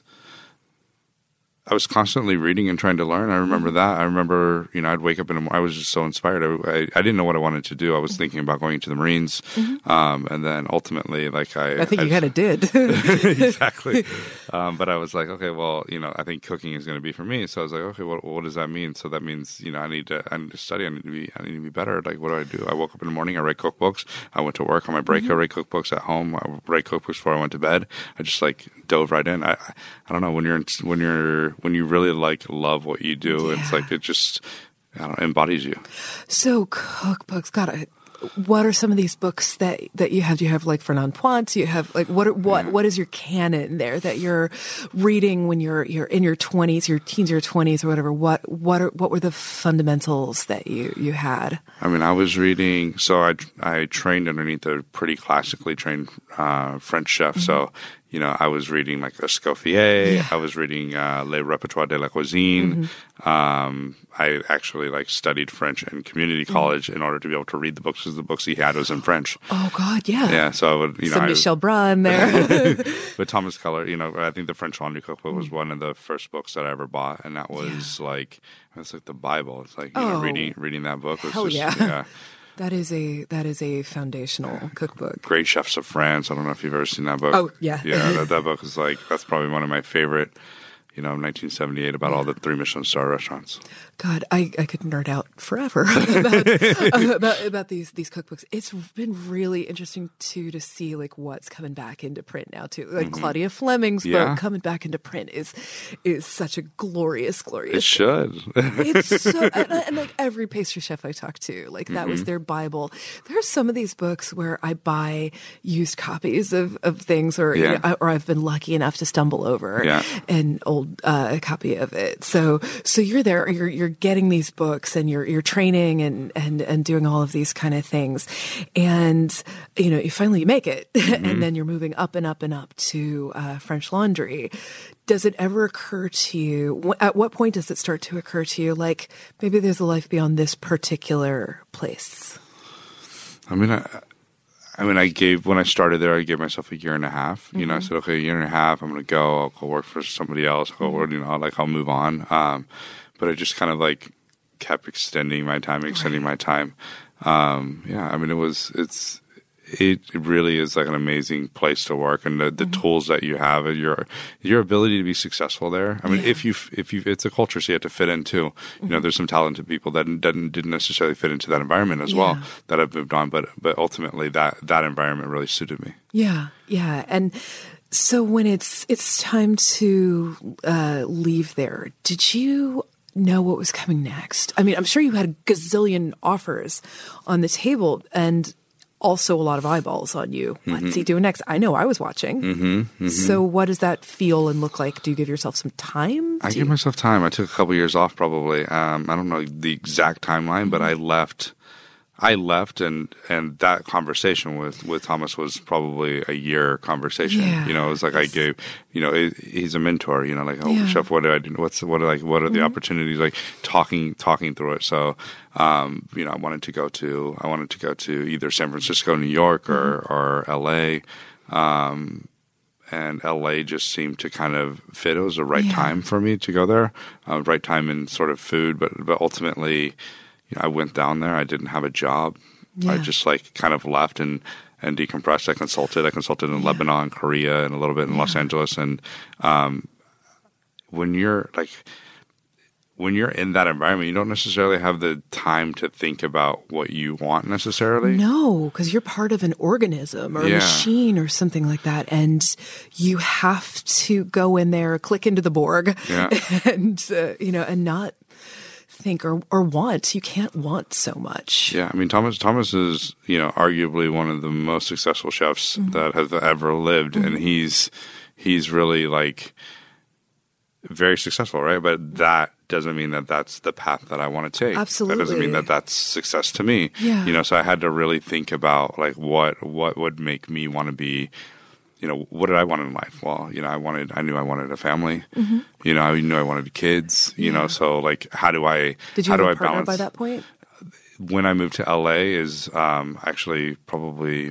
I was constantly reading and trying to learn. I remember that. I remember, you know, I'd wake up in the morning. I was just so inspired. I, I, I didn't know what I wanted to do. I was thinking about going to the Marines, um, and then ultimately, like I, I think you just- kind of did. exactly. Um, but I was like, okay, well, you know, I think cooking is going to be for me. So I was like, okay, what what does that mean? So that means, you know, I need to I need to study. I need to be I need to be better. Like, what do I do? I woke up in the morning. I read cookbooks. I went to work on my break. I read cookbooks at home. I read cookbooks before I went to bed. I just like dove right in. I I don't know, when you're in, when you're when you really like love what you do, it's Yeah. like it just I don't know, embodies you. So cookbooks, God, I, what are some of these books that, that you have? Do you have like Fernand Pointe? Do you have like what? are- What? What is your canon there that you're reading when you're you're in your twenties, your teens, your twenties, or whatever? What what are what were the fundamentals that you you had? I mean, I was reading. So I I trained underneath a pretty classically trained uh, French chef. So you know, I was reading like Escoffier. Yeah. I was reading uh, Les Repertoires de la Cuisine. Um, I actually like studied French in community college in order to be able to read the books, because the books he had was in French. Oh God, yeah. Yeah, so I would, you know, Some I- Michel Brun there. but Thomas Keller, you know, I think the French Laundry Cookbook was one of the first books that I ever bought, and that was like, it's like the Bible. It's like, you know, Oh, reading reading that book was hell just, yeah. That is a that is a foundational cookbook. Great Chefs of France. I don't know if you've ever seen that book. Oh, yeah. yeah. That, that book is like, that's probably one of my favorite. You know, nineteen seventy-eight, about all the three Michelin star restaurants. God, I, I could nerd out forever about, about about these these cookbooks. It's been really interesting too to see like what's coming back into print now too. Like Claudia Fleming's Yeah. book coming back into print is is such a glorious, glorious. It should. It's so and, and like every pastry chef I talk to, like that was their Bible. There are some of these books where I buy used copies of, of things, or Yeah. you know, or I've been lucky enough to stumble over Yeah. an old uh, copy of it. So so you're there, you're you're getting these books, and you're you're training and and and doing all of these kind of things, and you know you finally make it, and then you're moving up and up and up to uh, French Laundry. Does it ever occur to you, wh- at what point does it start to occur to you, like, maybe there's a life beyond this particular place? I mean, I, I mean, I gave, when I started there, I gave myself a year and a half. You know, I said, okay, a year and a half, I'm going to go, I'll go work for somebody else, I'll go work, you know, like I'll move on. Um, but I just kind of like kept extending my time, extending my time. Um, yeah, I mean, it was, it's, it really is like an amazing place to work, and the, the Mm-hmm. tools that you have, and your your ability to be successful there. I mean, Yeah. if you if you it's a culture, so you have to fit in too. You know, there's some talented people that didn't didn't necessarily fit into that environment as well Yeah. that have moved on, but but ultimately that that environment really suited me. Yeah, yeah. And so when it's it's time to uh, leave there, did you know what was coming next? I mean, I'm sure you had a gazillion offers on the table and also a lot of eyeballs on you. Mm-hmm. What's he doing next? I know I was watching. Mm-hmm, mm-hmm. So what does that feel and look like? Do you give yourself some time? I Do gave you- myself time. I took a couple years off, probably. Um, I don't know the exact timeline, but I left. I left, and, and that conversation with, with Thomas was probably a year conversation. Yeah. You know, it was like I gave. You know, it, he's a mentor. You know, like oh, Yeah. chef, what do I do? What's what are like what are the opportunities? Like talking talking through it. So, um, you know, I wanted to go to I wanted to go to either San Francisco, New York, or or L A. Um, and L A just seemed to kind of fit. It was the right Yeah. time for me to go there, uh, right time in sort of food. But but ultimately, you know, I went down there. I didn't have a job. I Yeah. just like kind of left and and decompressed. I consulted. I consulted in Yeah. Lebanon, Korea, and a little bit in Los Yeah. Angeles. And um, when you're like. When you're in that environment, you don't necessarily have the time to think about what you want necessarily. No, because you're part of an organism or a Yeah. machine or something like that. And you have to go in there, click into the Borg Yeah. and, uh, you know, and not think or, or want. You can't want so much. Yeah, I mean Thomas Thomas is, you know, arguably one of the most successful chefs that have ever lived, and he's he's really like very successful, right? But that doesn't mean that that's the path that I want to take. That doesn't Absolutely. mean that that's success to me. Yeah. You know, so I had to really think about like what what would make me want to be. You know, what did I want in life? Well, you know, I wanted, I knew I wanted a family. You know, I knew I wanted kids. You know, so like, how do I? Did you how have do a I partner balance? by that point? When I moved to L A is um, actually probably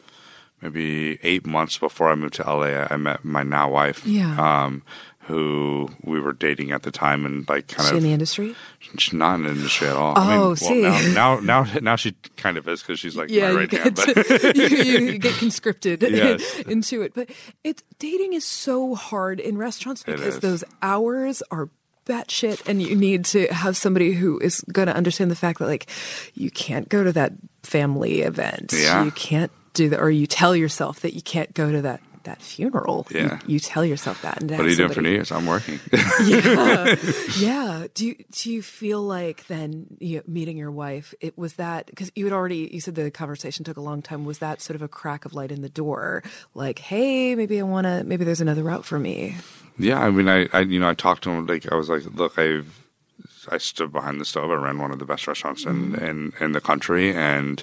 maybe eight months before I moved to L A. I met my now wife, Yeah. um, who we were dating at the time, and like kind Is she of in the industry? she's not in the industry at all. Oh, I mean, well, see. now, now now now she kind of is because she's like Yeah, my you right get, hand. But you, you, you get conscripted Yes. into it. But it dating is so hard in restaurants It because is. those hours are batshit, and you need to have somebody who is going to understand the fact that like you can't go to that family event. Yeah. You can't do that, or you tell yourself that you can't go to that that funeral. You- Yeah. You, tell yourself that. And to what are have you doing for somebody- New Year's? I'm working. yeah, yeah. Do you, do you feel like then you know, meeting your wife? It was that because you had already you said the conversation took a long time. Was that sort of a crack of light in the door? Like, hey, maybe I want to. Maybe there's another route for me. Yeah, I mean, I, I, you know, I talked to him. Like, I was like, look, I've, I stood behind the stove. I ran one of the best restaurants in, in, in the country, and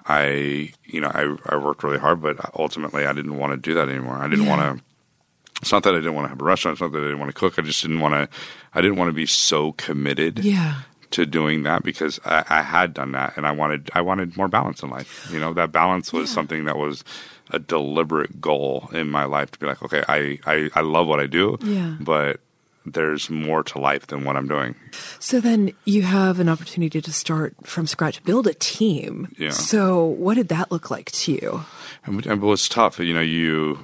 I, you know, I, I worked really hard, but ultimately, I didn't want to do that anymore. I didn't Yeah. want to. It's not that I didn't want to have a restaurant. It's not that I didn't want to cook. I just didn't want to. I didn't want to be so committed. Yeah. To doing that because I, I had done that, and I wanted I wanted more balance in life. You know, that balance was Yeah. something that was a deliberate goal in my life to be like, okay, I, I, I love what I do, Yeah. but there's more to life than what I'm doing. So then you have an opportunity to start from scratch, build a team. Yeah. So what did that look like to you? And it was tough. You know, you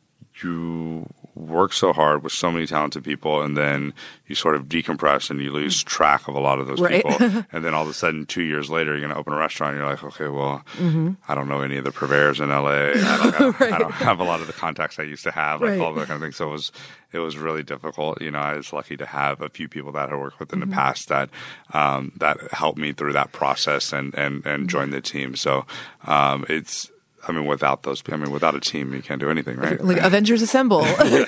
you work so hard with so many talented people, and then you sort of decompress and you lose track of a lot of those Right. people. And then all of a sudden, two years later, you're going to open a restaurant, and you're like, okay, well, I don't know any of the purveyors in L A. I don't, I don't, I don't have a lot of the contacts I used to have, like Right. all that kind of thing. So it was it was really difficult. You know, I was lucky to have a few people that I worked with in the past that um, that helped me through that process and and and join the team. So um, it's. I mean, without those, I mean, without a team, you can't do anything, right? Like Avengers Assemble. And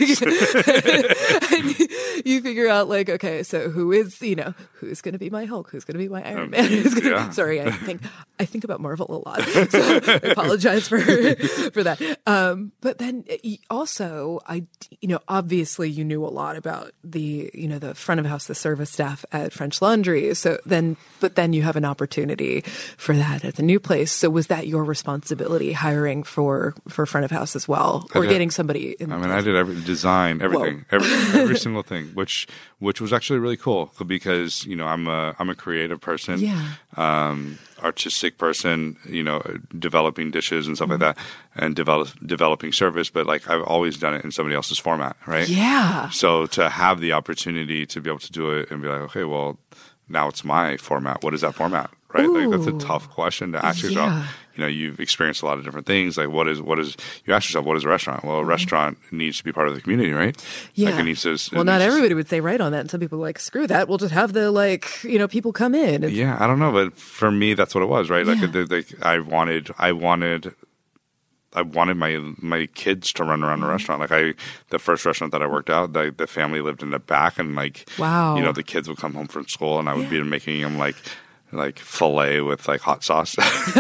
you figure out like, okay, so who is, you know, who's going to be my Hulk? Who's going to be my Iron Um, Man? Who's gonna, yeah. Sorry, I think I think about Marvel a lot, so I apologize for for that. Um, but then y- also, I, you know, obviously you knew a lot about the, you know, the front of house, the service staff at French Laundry. So then, but then you have an opportunity for that at the new place. So was that your responsibility? How hiring for, for front of house as well, or did, getting somebody. In I mean, I did every design, everything, every, every single thing, which which was actually really cool because you know I'm a I'm a creative person, yeah, um, artistic person, you know, developing dishes and stuff mm-hmm. like that, and develop developing service. But like I've always done it in somebody else's format, right? Yeah. So to have the opportunity to be able to do it and be like, okay, well, now it's my format. What is that format? Right? Ooh. Like that's a tough question to ask yourself. Yeah. You know, you've experienced a lot of different things. Like what is, what is, you ask yourself, what is a restaurant? Well, a mm-hmm. restaurant needs to be part of the community, right? Yeah. Like it needs to, it well, not needs everybody to, would say right on that. And some people are like, screw that. We'll just have the, like, you know, people come in. And, yeah. I don't know. But for me, that's what it was, right? Like, yeah. like I wanted, I wanted, I wanted my my kids to run around the restaurant. Like I, the first restaurant that I worked out, the, the family lived in the back, and like, wow, you know, the kids would come home from school, and I would yeah. be making them like. like filet with like hot sauce.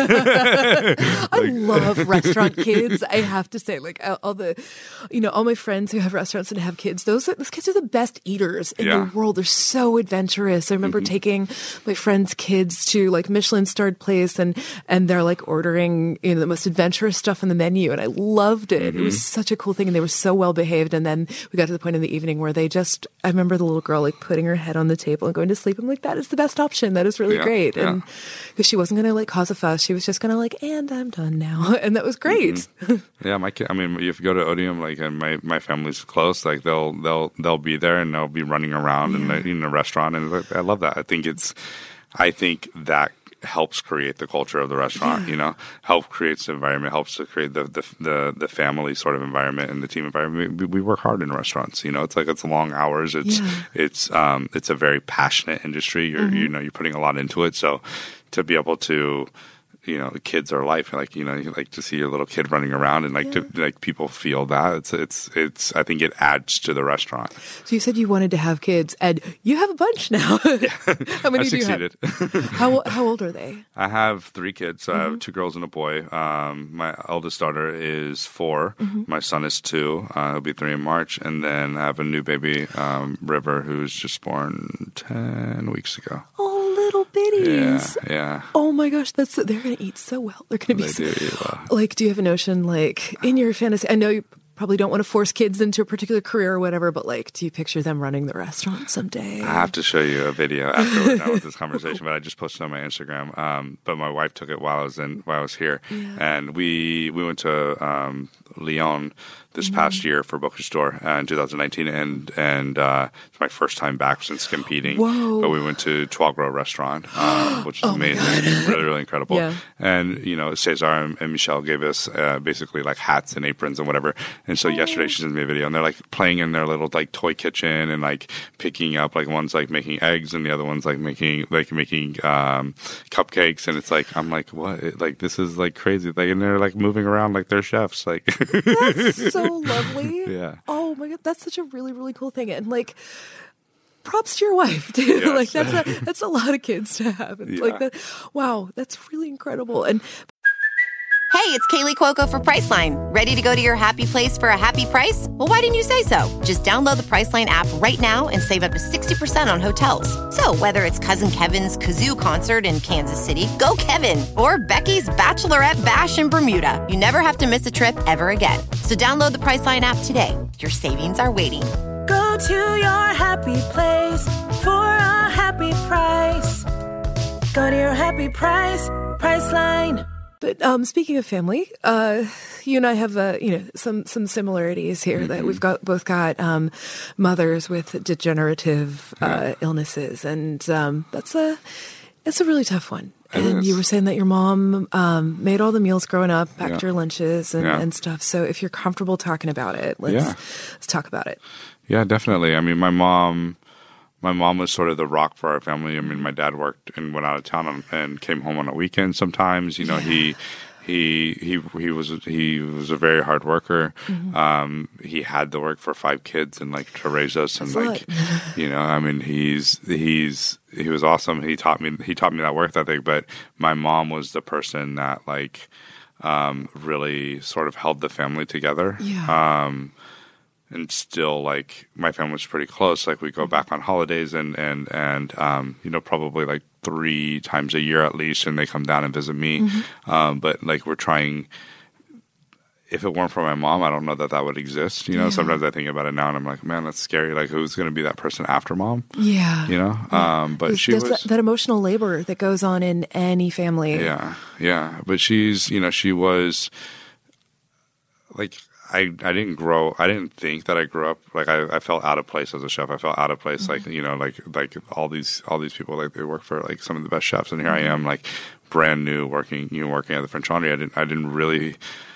I like, love restaurant kids. I have to say, like all the, you know, all my friends who have restaurants and have kids, those those kids are the best eaters in yeah. the world. They're so adventurous. I remember mm-hmm. taking my friends' kids to like Michelin starred place, and and they're like ordering, you know, the most adventurous stuff on the menu, and I loved it. Mm-hmm. It was such a cool thing, and they were so well behaved. And then we got to the point in the evening where they just, I remember the little girl like putting her head on the table and going to sleep. I'm like, that is the best option. That is really yeah. great. Yeah. And because she wasn't going to like cause a fuss, she was just going to like, and I'm done now, and that was great. Mm-hmm. Yeah, my kid. I mean, if you go to Odeum, like, and my, my family's close, like they'll they'll they'll be there and they'll be running around yeah. in the in the restaurant, and I love that. I think it's, I think that helps create the culture of the restaurant. Yeah. You know, help creates the environment, helps to create the, the the the family sort of environment and the team environment. We, we work hard in restaurants. You know, it's like it's long hours. It's yeah. it's um it's a very passionate industry. You're mm-hmm. you know you're putting a lot into it. So to be able to, you know, kids are life. Like, you know, you like to see your little kid running around and like, yeah. to, like people feel that. It's, it's, it's, I think it adds to the restaurant. So you said you wanted to have kids, and you have a bunch now. How many I do you succeeded. have? how, how old are they? I have three kids. So mm-hmm. I have two girls and a boy. Um, my eldest daughter is four. Mm-hmm. My son is two. Uh, he'll be three in March. And then I have a new baby, um, River, who's just born ten weeks ago. Oh, little bitties. Yeah, yeah. Oh my gosh, that's they're going to eat so well. They're going to be they so, do eat well. Like, do you have a notion, like, in your fantasy? I know you probably don't want to force kids into a particular career or whatever, but like, do you picture them running the restaurant someday? I have to show you a video after we're done with this conversation, but I just posted on my Instagram. Um, but my wife took it while I was in while I was here, yeah. and we we went to um, Lyon this past year for Bocuse d'Or uh, in two thousand nineteen, and and uh, it's my first time back since competing. Whoa. But we went to Trois Gros restaurant, um, which is oh amazing, really, really incredible. Yeah. And, you know, Cesar and, and Michelle gave us uh, basically like hats and aprons and whatever. And so oh. yesterday she sent me a video, and they're like playing in their little like toy kitchen and like picking up, like one's like making eggs and the other one's like making like making um, cupcakes. And it's like, I'm like, what? It, like, this is like crazy. Like, and they're like moving around like they're chefs. Like, that's so lovely. Yeah. Oh my God, that's such a really, really cool thing. And like, props to your wife too. Yes. Like that's a that's a lot of kids to have. And yeah. like that. Wow, that's really incredible. And hey, it's Kaylee Cuoco for Priceline. Ready to go to your happy place for a happy price? Well, why didn't you say so? Just download the Priceline app right now and save up to sixty percent on hotels. So whether it's Cousin Kevin's Kazoo Concert in Kansas City, go Kevin, or Becky's Bachelorette Bash in Bermuda, you never have to miss a trip ever again. So download the Priceline app today. Your savings are waiting. Go to your happy place for a happy price. Go to your happy price, Priceline. But um, speaking of family, uh, you and I have uh, you know some some similarities here. Mm-hmm. That we've got both got um, mothers with degenerative uh, yeah. illnesses, and um, that's a it's a really tough one. It and is. You were saying that your mom um, made all the meals growing up, packed yeah. your lunches and, yeah. and stuff. So if you're comfortable talking about it, let's yeah. let's talk about it. Yeah, definitely. I mean, my mom. My mom was sort of the rock for our family. I mean, my dad worked and went out of town on, and came home on a weekend sometimes. You know, yeah. he he he he was he was a very hard worker. Mm-hmm. Um, he had to work for five kids and like to raise us, and That's like you know, I mean, he's he's he was awesome. He taught me he taught me that work ethic. But my mom was the person that like um, really sort of held the family together. Yeah. Um, And still, like, my family's pretty close. Like, we go back on holidays and, and, and um, you know, probably, like, three times a year at least, and they come down and visit me. Mm-hmm. Um, but, like, we're trying if it weren't for my mom, I don't know that that would exist. You know, Yeah. sometimes I think about it now and I'm like, man, that's scary. Like, who's going to be that person after mom? Yeah. You know? Um, but There's, she there's was. that, that emotional labor that goes on in any family. Yeah. Yeah. But she's, you know, she was like, I, I didn't grow, I didn't think that I grew up, like I, I felt out of place as a chef. I felt out of place, Mm-hmm. like, you know, like, like all these, all these people, like they work for like some of the best chefs. And here Mm-hmm. I am, like brand new working, you know, working at the French Laundry. I didn't, I didn't really,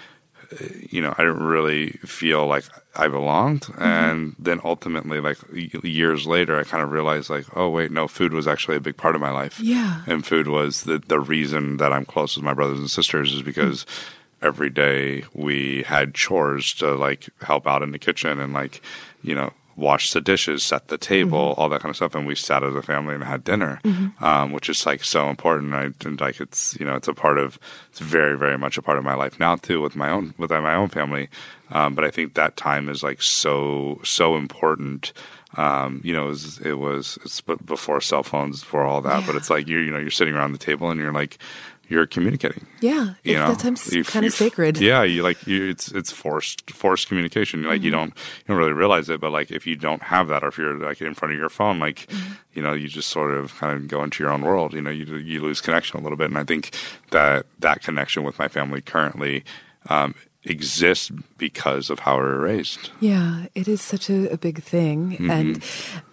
you know, I didn't really feel like I belonged. Mm-hmm. And then ultimately, like years later, I kind of realized like, oh wait, no, food was actually a big part of my life. Yeah. And food was the, the reason that I'm close with my brothers and sisters is because mm-hmm. every day we had chores to like help out in the kitchen and like, you know, wash the dishes, set the table, mm-hmm. all that kind of stuff. And we sat as a family and had dinner, mm-hmm. um, which is like so important. I, and like it's, you know, it's a part of, it's very, very much a part of my life now too with my own, with my own family. Um, but I think that time is like so, so important. Um, you know, it was, it was it's before cell phones, before all that, yeah. but it's like, you're, you know, you're sitting around the table and you're like, you're communicating. Yeah, you know, that time's kind of sacred. Yeah, you like you, it's it's forced forced communication. Like mm-hmm. you don't you don't really realize it, but like if you don't have that, or if you're like in front of your phone, like mm-hmm. you know, you just sort of kind of go into your own world. You know, you you lose connection a little bit, and I think that that connection with my family currently um, exists because of how we were raised. Yeah, it is such a, a big thing, mm-hmm. and.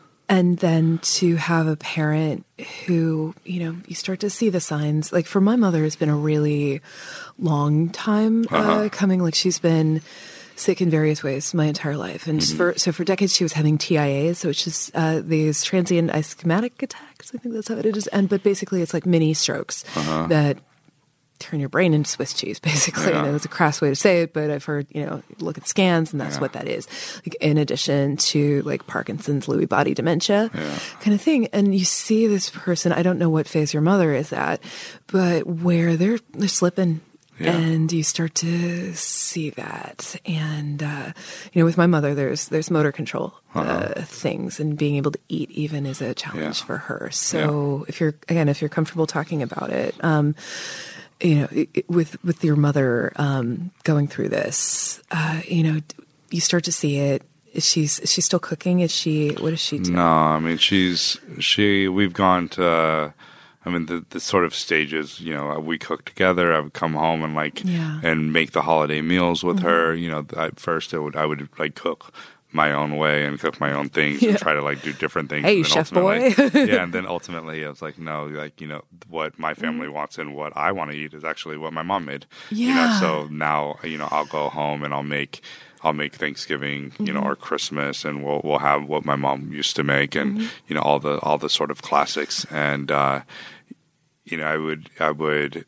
And then to have a parent who, you know, you start to see the signs. Like for my mother, it's been a really long time uh-huh. uh, coming. Like she's been sick in various ways my entire life. And mm-hmm. for, so for decades, she was having T I As, which is uh, these transient ischemic attacks. I think that's how it is. And but basically, it's like mini strokes uh-huh. that turn your brain into Swiss cheese, basically. Yeah. You know, that's a crass way to say it, but I've heard, you know, look at scans and that's yeah. what that is. Like, in addition to like Parkinson's, Lewy body dementia yeah. kind of thing. And you see this person, I don't know what phase your mother is at, but where they're, they're slipping. Yeah. And you start to see that. And, uh, you know, with my mother, there's, there's motor control, uh-huh. uh, things, and being able to eat even is a challenge yeah. for her. So yeah. if you're, again, if you're comfortable talking about it, um, you know, it, with with your mother um, going through this, uh, you know, you start to see it. Is she's is she still cooking? Is she? What is she doing? No, I mean she's she. We've gone to. Uh, I mean the the sort of stages. You know, we cook together. I would come home and like yeah. and make the holiday meals with mm-hmm. her. You know, at first it would I would like cook my own way and cook my own things yeah. and try to like do different things. Hey, chef boy. yeah, and then ultimately I was like, no, like, you know, what my family mm. wants and what I want to eat is actually what my mom made. Yeah. You know, so now, you know, I'll go home and I'll make I'll make Thanksgiving, you mm-hmm. know, or Christmas, and we'll we'll have what my mom used to make, and mm-hmm. you know, all the all the sort of classics. And uh, you know, I would I would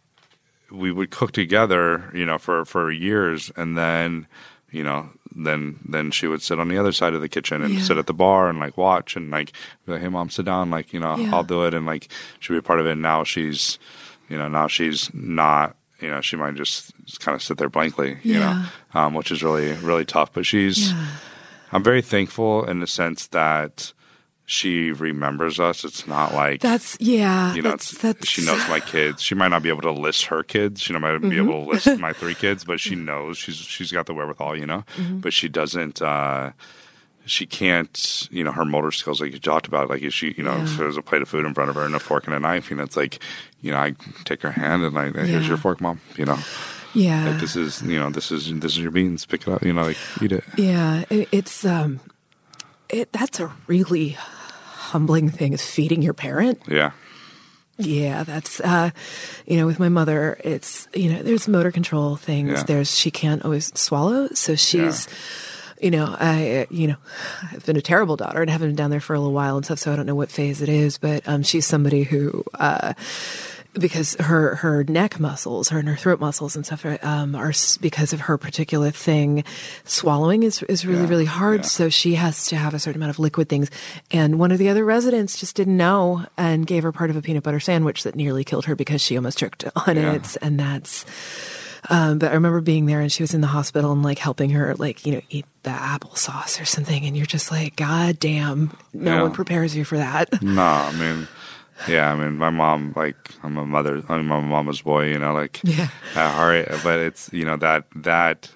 we would cook together, you know, for for years, and then you know, then then she would sit on the other side of the kitchen and yeah. sit at the bar and like watch and like be like, hey mom, sit down, like, you know, yeah. I'll do it, and like she'll be a part of it. And now she's, you know, now she's not, you know, she might just, just kind of sit there blankly, you yeah. know, um, which is really, really tough. But she's, yeah. I'm very thankful in the sense that she remembers us. It's not like that's yeah. You know, that's, it's, that's... she knows my kids. She might not be able to list her kids. She might mm-hmm. be able to list my three kids, but she knows. She's she's got the wherewithal, you know. Mm-hmm. But she doesn't. Uh, she can't. You know, her motor skills, like you talked about, like if she, you know, yeah. if there's a plate of food in front of her and a fork and a knife, you know, it's like, you know, I take her hand and like, here's yeah. your fork, mom. You know. Yeah. Like, this is, you know, this is this is your beans. Pick it up. You know, like eat it. Yeah, it, it's um, it that's a really humbling thing, is feeding your parent. Yeah. Yeah, that's, uh, you know, with my mother, it's, you know, there's motor control things. Yeah. There's, she can't always swallow. So she's, yeah. you know, I, you know, I've been a terrible daughter and haven't been down there for a little while and stuff. So I don't know what phase it is, but um, she's somebody who, uh, because her, her neck muscles, her and her throat muscles and stuff are, um, are because of her particular thing, swallowing is, is really, yeah, really hard. yeah. So she has to have a certain amount of liquid things. And one of the other residents just didn't know and gave her part of a peanut butter sandwich that nearly killed her because she almost choked on yeah. it. And that's, um, but I remember being there and she was in the hospital and like helping her, like, you know, eat the applesauce or something. And you're just like, God damn, no yeah. one prepares you for that. No, I mean, Yeah, I mean, my mom, like, I'm a mother, I'm a mama's boy, you know, like, Yeah. at heart, but it's, you know, that, that,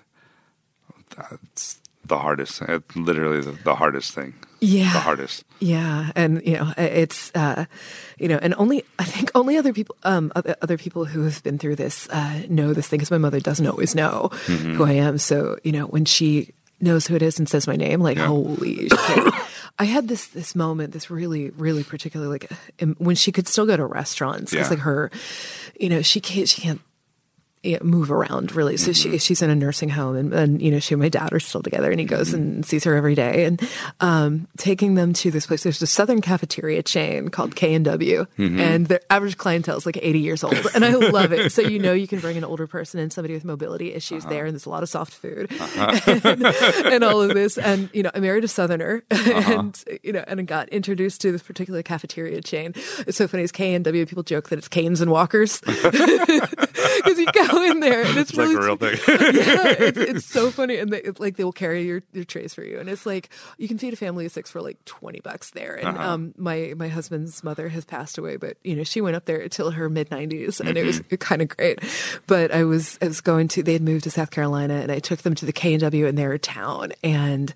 that's the hardest, it's literally the, the hardest thing. Yeah. The hardest. Yeah. And, you know, it's, uh, you know, and only, I think only other people, um, other, other people who have been through this, uh, know this thing, because my mother doesn't always know mm-hmm. who I am. So, you know, when she knows who it is and says my name, like, yeah. holy shit. I had this, this moment, this really, really particular, like, um, when she could still go to restaurants, because, yeah. like, her, you know, she can't, she can't, Yeah, move around really. So mm-hmm. she she's in a nursing home, and, and you know, she and my dad are still together, and he goes mm-hmm. and sees her every day. And um, taking them to this place, there's a Southern cafeteria chain called K and W, mm-hmm. and their average clientele is like eighty years old, and I love it. So you know, you can bring an older person and somebody with mobility issues uh-huh. there, and there's a lot of soft food uh-huh. and, and all of this. And you know, I married a Southerner, uh-huh. and you know, and got introduced to this particular cafeteria chain. It's so funny. It's K and W. People joke that it's Canes and Walkers because you go in there and it's, it's really like a real thing. Yeah, it's, it's so funny, and they, like they will carry your, your trays for you, and it's like you can feed a family of six for like twenty bucks there. And uh-huh. um, my my husband's mother has passed away, but you know, she went up there until her mid nineties, and mm-hmm. it was kind of great. But I was I was going to they had moved to South Carolina, and I took them to the K and W in their town, and.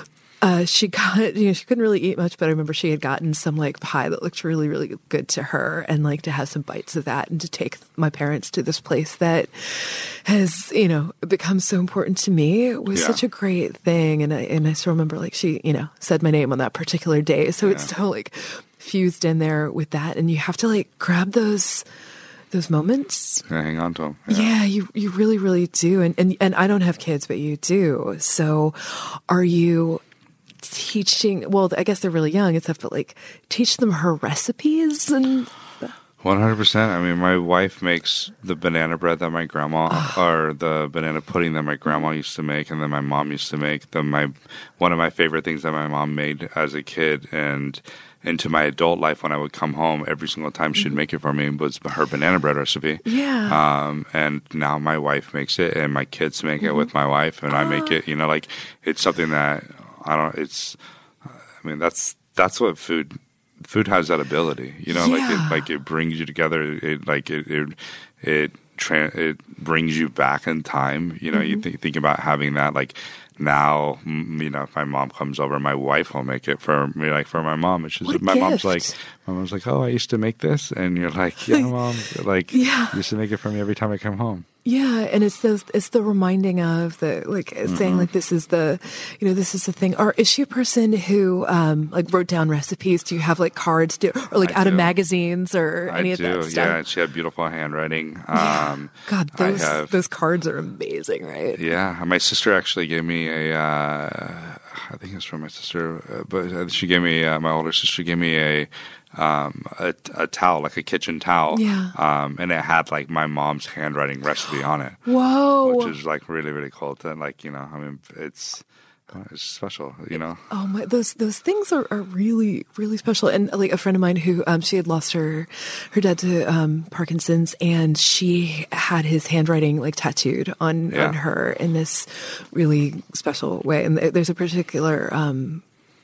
Uh, she got, you know, she couldn't really eat much, but I remember she had gotten some like pie that looked really, really good to her, and like to have some bites of that, and to take my parents to this place that has, you know, become so important to me. It was yeah. such a great thing. And I, and I still remember like she, you know, said my name on that particular day. So yeah. it's so like fused in there with that. And you have to like grab those those moments. Yeah, hang on to them. Yeah. yeah, you, you really, really do. And, and, and I don't have kids, but you do. So are you teaching, well, I guess they're really young and stuff, but like teach them her recipes and one hundred percent. I mean, my wife makes the banana bread that my grandma or the banana pudding that my grandma used to make, and then my mom used to make. The my one of my favorite things that my mom made as a kid, and into my adult life when I would come home, every single time she'd mm-hmm. make it for me was her banana bread recipe. Yeah. Um, and now my wife makes it, and my kids make mm-hmm. it with my wife, and uh. I make it. You know, like it's something that I don't. It's. I mean, that's that's what food. Food has that ability, you know, yeah. like it, like it brings you together. It like it it it, tra- it brings you back in time. You know, mm-hmm. you th- think about having that. Like now, you know, if my mom comes over, my wife will make it for me, like for my mom. And she's what a my gift. mom's like, my mom's like, oh, I used to make this, and you're like, yeah, mom, like, yeah. you used to make it for me every time I come home. Yeah, and it's the it's the reminding of the like mm-hmm. saying like this is the you know this is the thing. Or is she a person who um like wrote down recipes? Do you have like cards do, or like I out do. of magazines or any I of do, that stuff? Yeah, and she had beautiful handwriting. Yeah. Um, God, those have, those cards are amazing, right? Yeah, my sister actually gave me a. Uh, I think it's from my sister, uh, but she gave me uh, my older sister gave me a. Um, a, a towel, like a kitchen towel. Yeah. Um, and it had like my mom's handwriting recipe on it. Whoa. Which is like really, really cool. To, like, you know, I mean, it's, it's special, you know? Oh my, those, those things are, are really, really special. And like a friend of mine who, um, she had lost her, her dad to, um, Parkinson's, and she had his handwriting like tattooed on, yeah. on her in this really special way. And there's a particular, um,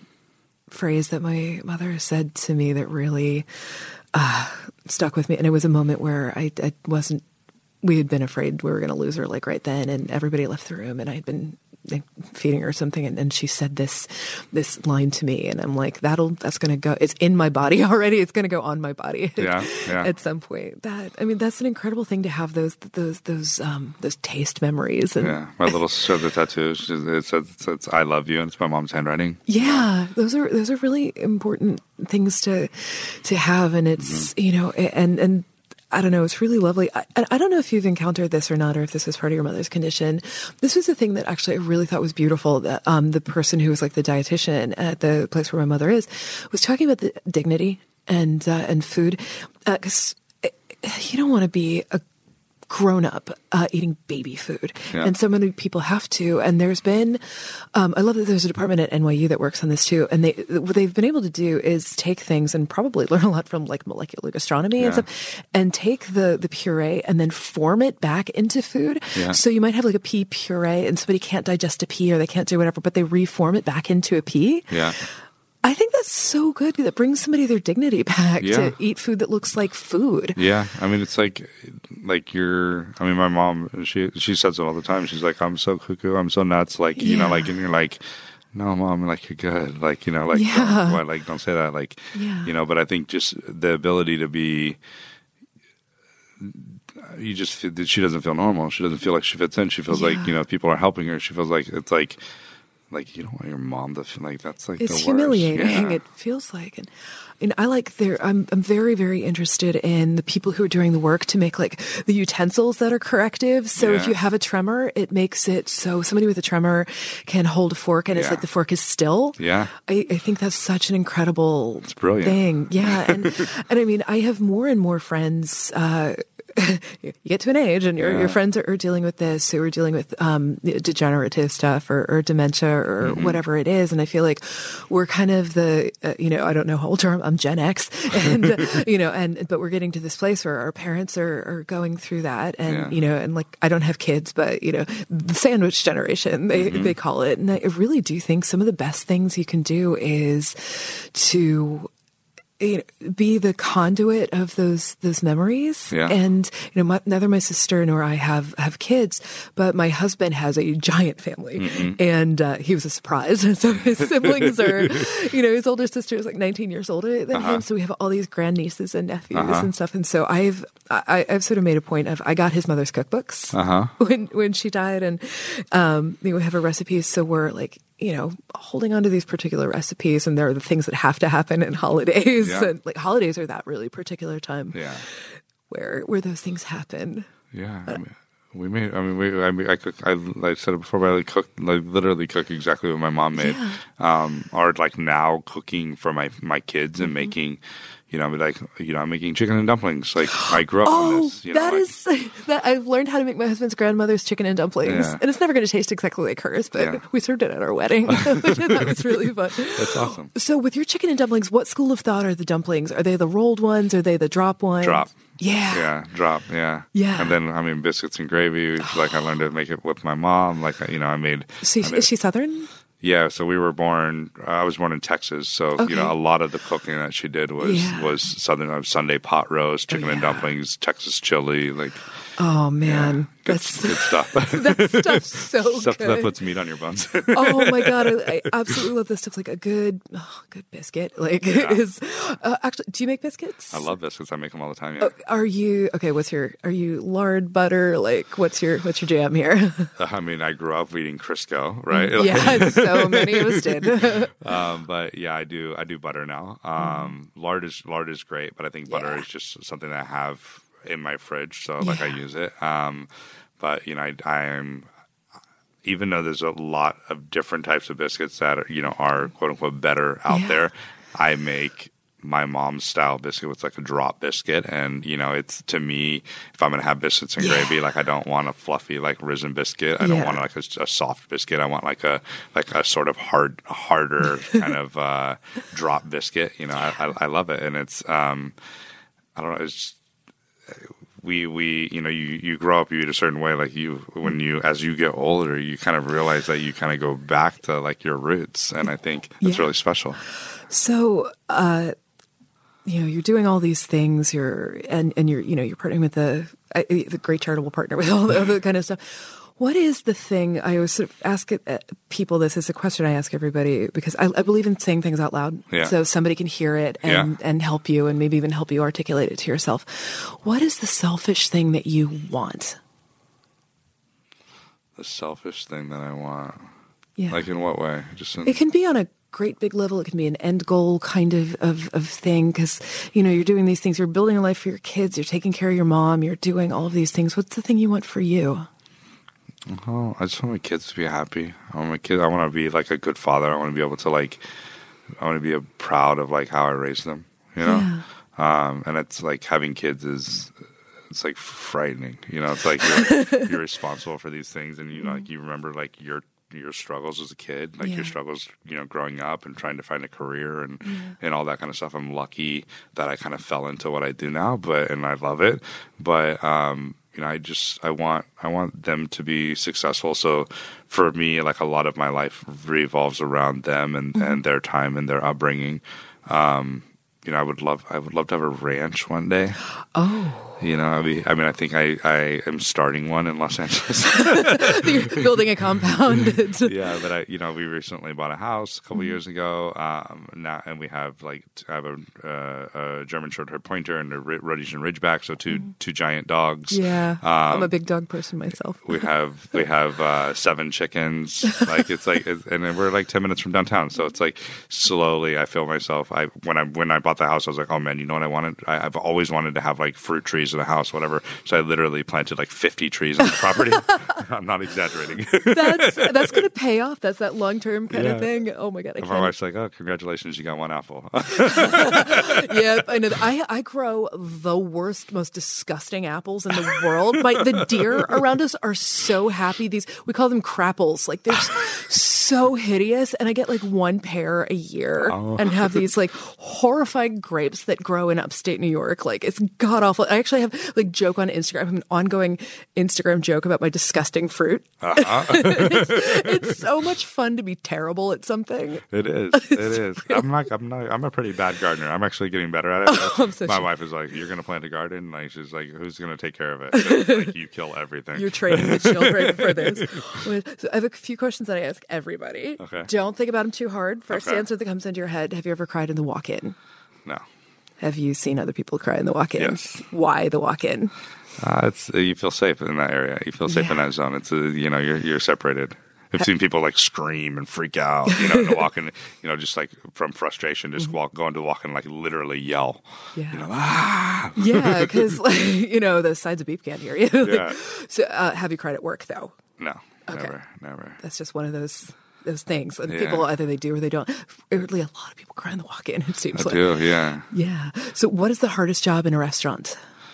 phrase that my mother said to me that really uh, stuck with me. And it was a moment where I, I wasn't, we had been afraid we were going to lose her like right then, and everybody left the room, and I had been like, feeding her something, and, and she said this this line to me, and I'm like, that'll that's going to go, it's in my body already, it's going to go on my body yeah, yeah. at some point. That I mean, that's an incredible thing to have those those those um those taste memories. And yeah, my little sister, the tattoo, it says it's, it's I love you, and it's my mom's handwriting. Yeah, those are those are really important things to to have, and it's mm-hmm. you know, and and. I don't know. It's really lovely. I, I don't know if you've encountered this or not, or if this is part of your mother's condition. This was a thing that actually I really thought was beautiful. That um, the person who was like the dietitian at the place where my mother is was talking about the dignity and uh, and food, because uh, you don't want to be a grown up uh, eating baby food. Yeah. And so many people have to. And there's been, um, I love that there's a department at N Y U that works on this too. And they, what they've been able to do is take things and probably learn a lot from like molecular gastronomy yeah. and stuff, and take the, the puree and then form it back into food. Yeah. So you might have like a pea puree and somebody can't digest a pea or they can't do whatever, but they reform it back into a pea. Yeah. I think that's so good. That brings somebody their dignity back Yeah. to eat food that looks like food. Yeah, I mean, it's like, like you're. I mean, my mom, she she says it all the time. She's like, "I'm so cuckoo, I'm so nuts." Like, you know, Yeah. like, and you're like, "No, mom, like you're good." Like, you know, like, Yeah. don't, why, like, don't say that. Like, Yeah. you know. But I think just the ability to be, you just feel that she doesn't feel normal. She doesn't feel like she fits in. She feels Yeah. like, you know, people are helping her. She feels like it's like. Like, you don't want your mom to feel like that's like It's the worst. humiliating. Yeah. It feels like, and and I like there. I'm I'm very very interested in the people who are doing the work to make like the utensils that are corrective. So if Yeah. you have a tremor, it makes it so somebody with a tremor can hold a fork and it's Yeah. like the fork is still. Yeah. I, I think that's such an incredible It's brilliant. thing. Yeah, and and I mean I have more and more friends. Uh, you get to an age and your, Yeah. your friends are, are dealing with this, who are dealing with um, degenerative stuff or, or dementia or Mm-hmm. whatever it is. And I feel like we're kind of the, uh, you know, I don't know how old I'm, I'm Gen X and, uh, you know, and, but we're getting to this place where our parents are, are going through that. And, Yeah. you know, and like, I don't have kids, but, you know, the sandwich generation, they, Mm-hmm. they call it. And I really do think some of the best things you can do is to, you know, be the conduit of those those memories. Yeah. And you know, my, neither my sister nor I have have kids, but my husband has a giant family, Mm-hmm. and uh, he was a surprise. And so his siblings are, you know, his older sister is like nineteen years older than Uh-huh. him, so we have all these grandnieces and nephews Uh-huh. and stuff. And so I've I, I've sort of made a point of I got his mother's cookbooks Uh-huh. when when she died, and um, you know, we have her recipes, so we're like, you know, holding on to these particular recipes, and there are the things that have to happen in holidays, Yeah. and like holidays are that really particular time Yeah. where where those things happen. Yeah, I mean, we made. I mean, we. I mean, I cook. I, like I said it before, but I like cook. Like literally cook exactly what my mom made. Yeah. Um, or like now cooking for my my kids and Mm-hmm. making. You know, I mean, like you know, I'm making chicken and dumplings. Like I grew up on Oh, this. You know, that like, is that I've learned how to make my husband's grandmother's chicken and dumplings, Yeah. and it's never going to taste exactly like hers, but Yeah. we served it at our wedding. That was really fun. That's awesome. So, with your chicken and dumplings, what school of thought are the dumplings? Are they the rolled ones? Are they the drop ones? Drop. Yeah. Yeah, drop. Yeah. Yeah. And then I mean, biscuits and gravy. Like I learned to make it with my mom. Like you know, I made. So, I made is she Southern? Yeah, so we were born. Uh, I was born in Texas, so Okay. you know a lot of the cooking that she did was Yeah. was southern uh, Sunday pot roast, chicken and yeah. dumplings, Texas chili, like Oh man, good, that's good stuff. that stuff's so stuff good. that puts meat on your buns. Oh my god, I, I absolutely love this stuff. Like a good, oh, good biscuit. Like Yeah. is uh, actually. Do you make biscuits? I love biscuits. I make them all the time. Yeah. Are you okay? What's your? Are you lard, butter? Like what's your? What's your jam here? I mean, I grew up eating Crisco, right? Yeah, so many of us did. um, but yeah, I do. I do butter now. Um, Lard is lard is great, but I think butter Mm-hmm. Yeah. is just something that I have in my fridge, so like I Yeah. use it. Um, but you know, I, I am. Even though there's a lot of different types of biscuits that are, you know are quote unquote better out Yeah. there, I make my mom's style biscuit with like a drop biscuit, and you know it's to me, if I'm gonna have biscuits and Yeah. gravy, like I don't want a fluffy like risen biscuit. I don't Yeah. want like a, a soft biscuit. I want like a like a sort of hard, harder kind of uh, drop biscuit. You know, I, I, I love it, and it's um, I don't know, it's. We, we you know you, you grow up, you eat a certain way, like you when you as you get older you kind of realize that you kind of go back to like your roots, and I think that's Yeah. really special. So, uh, you know, you're doing all these things. You're and and you're you know you're partnering with the uh, the great charitable partner with all the other kind of stuff. What is the thing I always sort of ask it, uh, people? This is a question I ask everybody because I, I believe in saying things out loud, Yeah. so somebody can hear it and Yeah. and help you, and maybe even help you articulate it to yourself. What is the selfish thing that you want? The selfish thing that I want, Yeah, like in what way? Just in, it can be on a great big level. It can be an end goal kind of, of, of thing because, you know, you're doing these things. You're building a life for your kids. You're taking care of your mom. You're doing all of these things. What's the thing you want for you? Oh, I just want my kids to be happy. I want my kid. I want to be like a good father. I want to be able to like. I want to be uh, proud of like how I raised them. You know, um, and it's like having kids is. It's like frightening. You know, it's like you're, you're responsible for these things, and you know, like you remember like your your struggles as a kid, like Yeah. your struggles, you know, growing up and trying to find a career and and all that kind of stuff. I'm lucky that I kind of fell into what I do now, but and I love it. But um, you know, I just I want I want them to be successful. So for me, like a lot of my life revolves around them and, mm-hmm. and their time and their upbringing. Um, you know, I would love I would love to have a ranch one day. Oh. You know, I mean, I mean, I think I, I am starting one in Los Angeles. You're building a compound. Yeah, but I, you know, we recently bought a house a couple mm-hmm. years ago. Um, now, and we have like I have a, uh, a German Short-haired Pointer and a Rhodesian Ridgeback, so two mm-hmm. two giant dogs. Yeah, um, I'm a big dog person myself. we have we have uh, seven chickens. Like it's like, it's, and then we're like ten minutes from downtown, so it's like slowly I feel myself. I when I when I bought the house, I was like, oh man, you know what I wanted? I, I've always wanted to have like fruit trees in the house, whatever. So I literally planted like fifty trees on the property. I'm not exaggerating. that's that's going to pay off. That's that long term kind yeah. of thing. Oh my god! I my can't. wife's like, oh, congratulations, you got one apple. Yeah, I know. I I grow the worst, most disgusting apples in the world. My the deer around us are so happy. These we call them crapples. Like they're so hideous, and I get like one pair a year, oh. and have these like horrifying grapes that grow in upstate New York. Like it's god awful. I actually have like joke on Instagram. I have an ongoing Instagram joke about my disgusting fruit. Uh-huh. it's, it's so much fun to be terrible at something. It is. It is. I'm like I'm not. I'm a pretty bad gardener. I'm actually getting better at it. Oh, I'm so my sure. wife is like, "You're going to plant a garden?" Like she's like, "Who's going to take care of it?" Like, you kill everything. You're training the children for this. So I have a few questions that I ask everybody. Okay. Don't think about them too hard. First okay. answer that comes into your head: have you ever cried in the walk-in? No. Have you seen other people cry in the walk-in? Yes. Why the walk-in? Uh, it's uh, you feel safe in that area. You feel safe yeah. in that zone. It's a, you know you're you're separated. I've seen people like scream and freak out, you know, in the walk-in, you know, just like from frustration, just walk go into the walk-in, like literally yell. Yeah. You know, ah. Yeah, because like, you know the sides of beep can't hear you. Yeah. So uh, have you cried at work though? No. Okay. Never. Never. That's just one of those. Those things, and yeah. people either they do or they don't. Really, a lot of people cry in the walk-in. It seems I like. do, yeah. Yeah. So, what is the hardest job in a restaurant?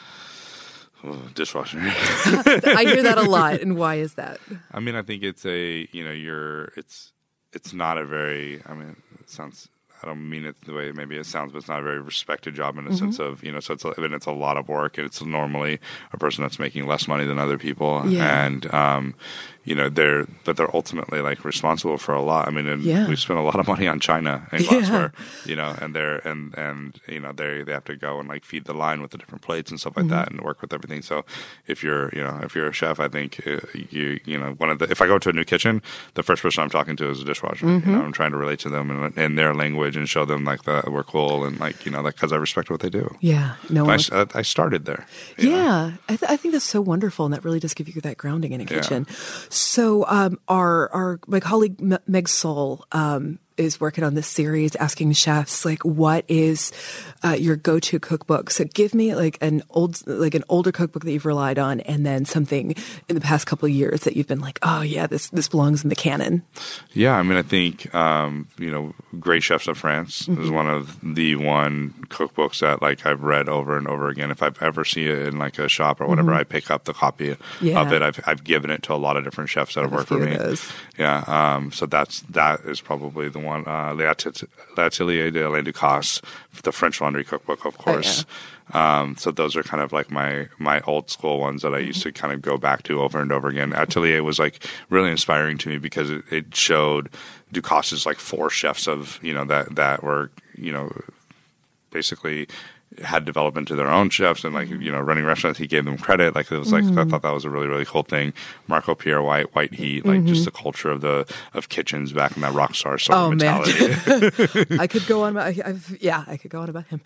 Oh, dishwasher. I hear that a lot, and why is that? I mean, I think it's a you know, you're it's it's not a very. I mean, it sounds. I don't mean it the way maybe it sounds, but it's not a very respected job in the mm-hmm. sense of, you know, so it's a, and it's a lot of work, and it's normally a person that's making less money than other people. Yeah. And, um, you know, they're, but they're ultimately like responsible for a lot. I mean, and yeah. we spend a lot of money on China and glassware, yeah. you know, and they're, and, and, you know, they, they have to go and like feed the line with the different plates and stuff like mm-hmm. that and work with everything. So if you're, you know, if you're a chef, I think uh, you, you know, one of the, if I go to a new kitchen, the first person I'm talking to is a dishwasher. Mm-hmm. You know, I'm trying to relate to them in, in their language and show them like that we're cool and like, you know, like, cause I respect what they do. Yeah. No, I, I, I started there. Yeah. I, th- I think that's so wonderful. And that really does give you that grounding in a kitchen. Yeah. So, um, our, our, my colleague M- Meg Soul, um, is working on this series asking chefs, like, what is uh, your go-to cookbook? So give me like an old, like an older cookbook that you've relied on, and then something in the past couple of years that you've been like, oh yeah, this, this belongs in the canon. Yeah. I mean, I think, um, you know, Great Chefs of France mm-hmm. is one of the one cookbooks that like I've read over and over again. If I've ever seen it in like a shop or whatever, mm-hmm. I pick up the copy yeah. of it. I've, I've given it to a lot of different chefs that have worked for me. Yeah. Um, so that's, that is probably the one. Uh, L'Atelier de Alain Ducasse, the French Laundry Cookbook, of course. Oh, yeah. um, so those are kind of like my my old school ones that I used to kind of go back to over and over again. Atelier was like really inspiring to me because it, it showed Ducasse's like four chefs of, you know, that, that were, you know, basically had developed into their own chefs and like, you know, running restaurants. He gave them credit. Like it was like, mm-hmm. I thought that was a really, really cool thing. Marco Pierre White, White Heat, like mm-hmm. just the culture of the, of kitchens back in that rock star sort oh, of mentality. Man. I could go on about, I've, yeah, I could go on about him.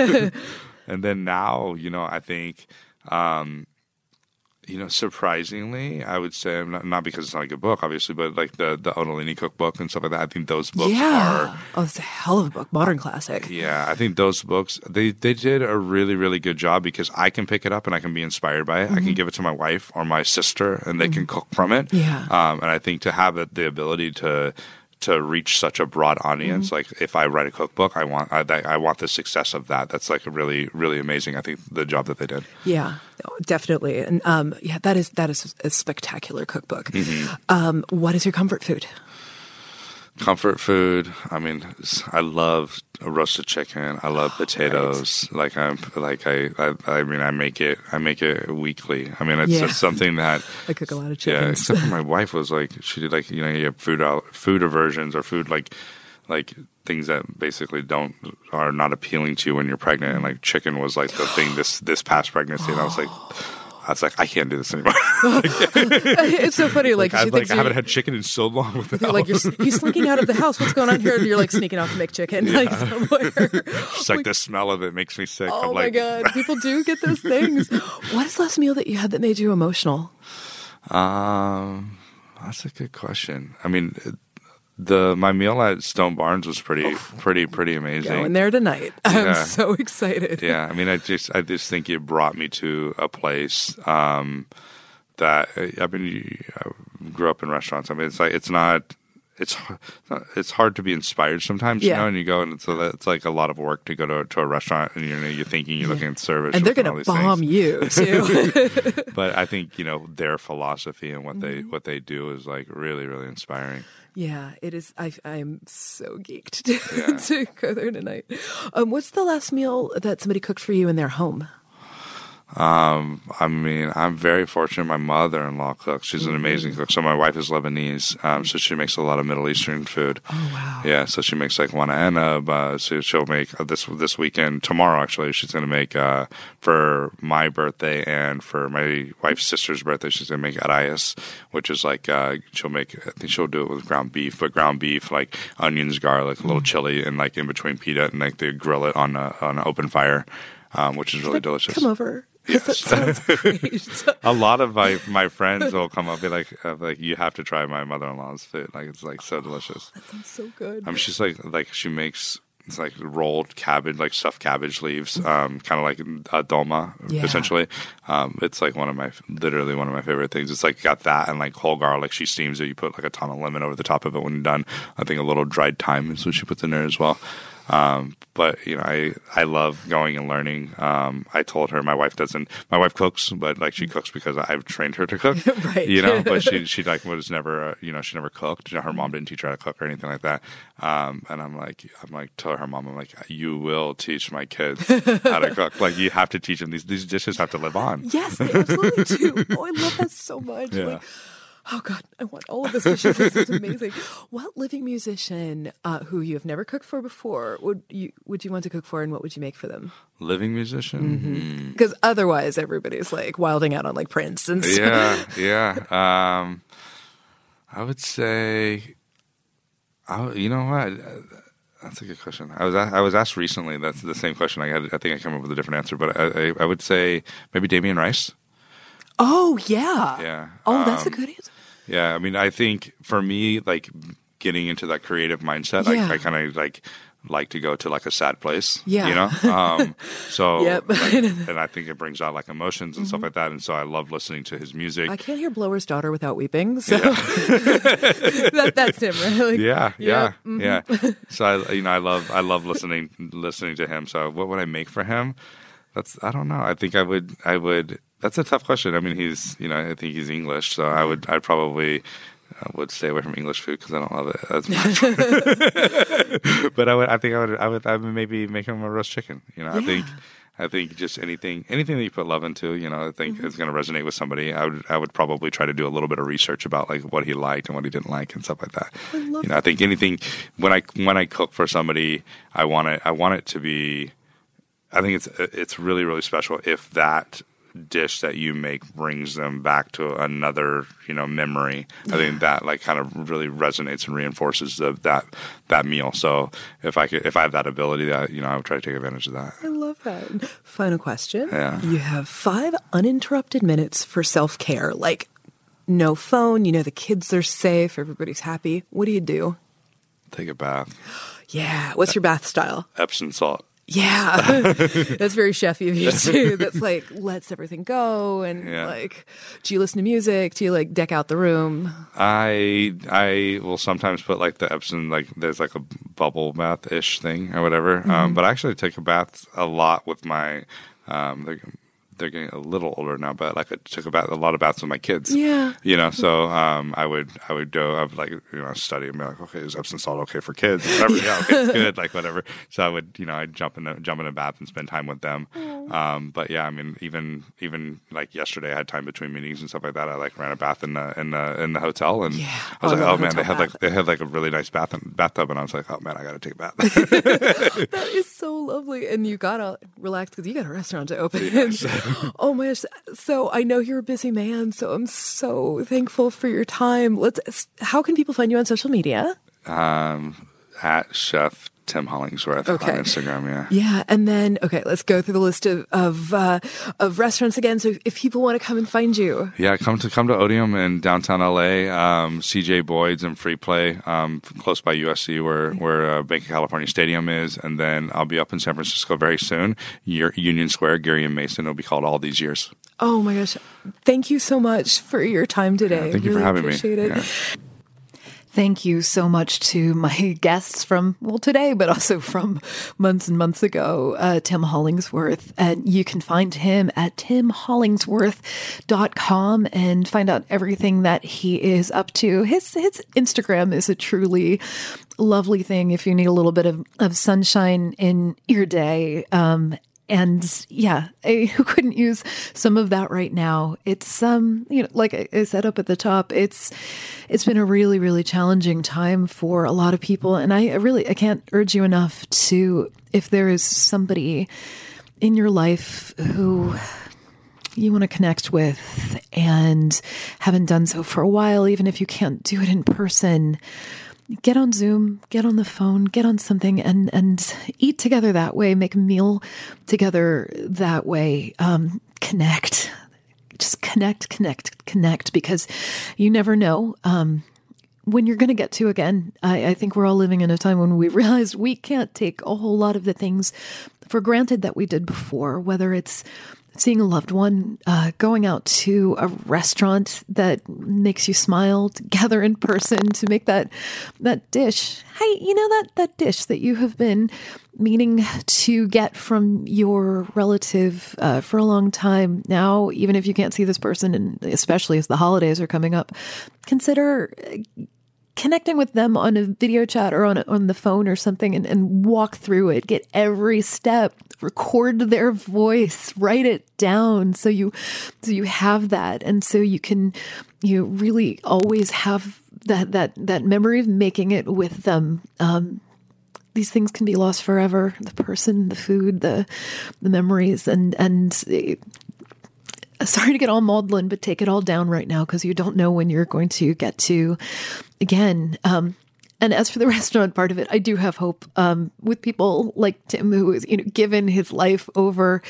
And then now, you know, I think, um, you know, surprisingly, I would say, not, not because it's not a good book, obviously, but like the, the Ottolini cookbook and stuff like that, I think those books yeah. are... Oh, it's a hell of a book. Modern classic. Yeah, I think those books, they, they did a really, really good job because I can pick it up and I can be inspired by it. Mm-hmm. I can give it to my wife or my sister and they mm-hmm. can cook from it. Yeah. Um, and I think to have it, the ability to... to reach such a broad audience, mm-hmm. like if I write a cookbook, I want I, I want the success of that. That's like a really really amazing. I think the job that they did. Yeah, definitely, and um, yeah, that is that is a spectacular cookbook. Mm-hmm. Um, what is your comfort food? Comfort food. I mean, I love a roasted chicken. I love potatoes. Right. Like I'm, like I, I, I mean, I make it. I make it weekly. I mean, it's Yeah. just something that I cook a lot of yeah. chickens. Except for my wife was like, she did like you know, you have food out, food aversions or food like, like things that basically don't are not appealing to you when you're pregnant. And like chicken was like the thing this this past pregnancy, and I was like. I was like, I can't do this anymore. It's so funny. Like, like, she I, like thinks I haven't you're- had chicken in so long. With the Like you're, he's slinking out of the house. What's going on here? And you're like sneaking off to make chicken, like somewhere. Just like the smell of it makes me sick. Oh I'm my like, god, people do get those things. What is the last meal that you had that made you emotional? Um, that's a good question. I mean, the my meal at Stone Barns was pretty, pretty, pretty amazing. Going there tonight. I'm Yeah. so excited. Yeah, I mean, I just, I just think it brought me to a place um, that I mean, I grew up in restaurants. I mean, it's like it's not. It's it's hard to be inspired sometimes, Yeah. you know. And you go, and so it's like a lot of work to go to to a restaurant, and you're you're thinking you're looking at service, And they're all going to these bomb things. you too. But I think you know their philosophy and what Mm-hmm. they what they do is like really really inspiring. Yeah, it is. I, I'm so geeked to, Yeah. to go there tonight. Um, what's the last meal that somebody cooked for you in their home? Um, I mean, I'm very fortunate. My mother-in-law cooks. She's an amazing cook. So my wife is Lebanese, um, so she makes a lot of Middle Eastern food. Oh wow! Yeah, so she makes like wana enab. Uh, so she'll make uh, this this weekend, tomorrow actually. She's going to make uh, for my birthday and for my wife's sister's birthday. She's going to make arayas, which is like uh, she'll make. I think she'll do it with ground beef, but ground beef like onions, garlic, a little chili, and like in between pita, and like they grill it on a, on an open fire, um, which is really delicious. Come over. Yes. That sounds great. A lot of my, my friends will come up and be like, uh, like you have to try my mother-in-law's food. Like it's like so delicious. That sounds so good. I mean, she's like like she makes it's like rolled cabbage, like stuffed cabbage leaves, um, kind of like a dolma Yeah. essentially. Um, it's like one of my literally one of my favorite things. It's like got that and like whole garlic. She steams it. You put like a ton of lemon over the top of it when you're done. I think a little dried thyme is what she puts in there as well. Um, but you know, I, I love going and learning. Um, I told her my wife doesn't, my wife cooks, but like she cooks because I've trained her to cook, Right. you know, but she, she like was never, uh, you know, she never cooked. You know, her mom didn't teach her how to cook or anything like that. Um, and I'm like, I'm like, tell her mom, I'm like, you will teach my kids how to cook. Like you have to teach them these, these dishes have to live on. Yes, they absolutely do. Oh, I love that so much. Yeah. Like, oh God, I want all of this dishes. This is amazing. What living musician uh, who you have never cooked for before would you would you want to cook for, and what would you make for them? Living musician. Because otherwise, everybody's like wilding out on like Prince and stuff. Yeah, yeah. Um, I would say, I, you know what? That's a good question. I was a- I was asked recently. That's the same question. I had. I think I came up with a different answer, but I, I, I would say maybe Damien Rice. Oh yeah. Yeah. Oh, that's Um, a good answer. Yeah, I mean, I think for me, like getting into that creative mindset, Yeah. I, I kind of like like to go to like a sad place. Yeah. you know. Um, so, Yep. like, and I think it brings out like emotions and stuff like that. And so I love listening to his music. I can't hear Blower's Daughter without weeping. So that, that's him, right? Like, Yeah, yeah, Yep, mm-hmm. yeah. So I, you know, I love, I love listening, listening to him. So what would I make for him? That's, I don't know. I think I would, I would. That's a tough question. I mean, he's, you know, I think he's English, so I would, I probably uh, would stay away from English food because I don't love it as much. But I would, I think I would, I would, I would maybe make him a roast chicken. You know, I think. I think just anything, anything that you put love into, you know, I think Mm-hmm. is going to resonate with somebody. I would, I would probably try to do a little bit of research about like what he liked and what he didn't like and stuff like that. I love you know, I think anything when I when I cook for somebody, I want it, I want it to be. I think it's it's really really special if that dish that you make brings them back to another, you know, memory. I think that like kind of really resonates and reinforces the, that that meal. So if I could, if I have that ability, that you know, I would try to take advantage of that. I love that. Final question. Yeah. You have five uninterrupted minutes for self-care. Like no phone, you know the kids are safe, everybody's happy. What do you do? Take a bath. Yeah. What's your bath style? Epsom salt. Yeah. That's very chefy of you too. That's like lets everything go and Yeah. like do you listen to music? Do you like deck out the room? I I will sometimes put like the Epsom, like there's like a bubble bath ish thing or whatever. Mm-hmm. Um, but I actually take a bath a lot with my um, the, they're getting a little older now, but like I took a, bath, a lot of baths with my kids. Yeah. You know, so um, I would I would go, I would like, you know, study and be like, okay, is Epsom salt okay for kids? Whatever. Yeah, okay, it's good, like whatever. So I would, you know, I'd jump in a, jump in a bath and spend time with them. Um, but yeah, I mean, even even like yesterday, I had time between meetings and stuff like that. I like ran a bath in the in the in the hotel, and Yeah. I was Oh, like, the oh man, they hotel had bath. like they had like a really nice bath bathtub, and I was like, oh man, I got to take a bath. That is so lovely. And you got to relax because you got a restaurant to open. Yes. Oh my gosh. So I know you're a busy man, so I'm so thankful for your time. Let's. How can people find you on social media? um, at Chef Tim Hollingsworth Okay. on Instagram. Yeah. Yeah, and then okay, let's go through the list of of, uh, of restaurants again. So if people want to come and find you, Yeah, come to come to Odeum in downtown L A. Um, C J Boyd's and Free Play, um, close by U S C, where where uh, Bank of California Stadium is, and then I'll be up in San Francisco very soon. Year, Union Square, Gary and Mason. It'll be called All These Years. oh my gosh, thank you so much for your time today. Yeah, thank you for Really having me. appreciate it. Yeah. Thank you so much to my guests from, well, today, but also from months and months ago, uh, Tim Hollingsworth. And you can find him at tim hollingsworth dot com and find out everything that he is up to. His, his Instagram is a truly lovely thing if you need a little bit of, of sunshine in your day. Um, And yeah, I, who couldn't use some of that right now? It's um, you know, like I said up at the top, it's it's been a really, really challenging time for a lot of people, and I really I can't urge you enough to, if there is somebody in your life who you want to connect with and haven't done so for a while, even if you can't do it in person, get on Zoom, get on the phone, get on something and, and eat together that way, make a meal together that way, um, connect, just connect, connect, connect, because you never know, um, when you're going to get to again. I, I think we're all living in a time when we realize we can't take a whole lot of the things for granted that we did before, whether it's seeing a loved one, uh, going out to a restaurant that makes you smile, to gather in person, to make that that dish. Hey, you know that that dish that you have been meaning to get from your relative uh, for a long time. Now, even if you can't see this person, and especially as the holidays are coming up, consider connecting with them on a video chat or on a, on the phone or something, and, and walk through it. Get every step. Record their voice. Write it down so you so you have that, and so you can you really always have that that that memory of making it with them. Um, these things can be lost forever. The person, the food, the the memories, and and. It, Sorry to get all maudlin, but take it all down right now because you don't know when you're going to get to again. Um, and as for the restaurant part of it, I do have hope um, with people like Tim, who has, you know, given his life over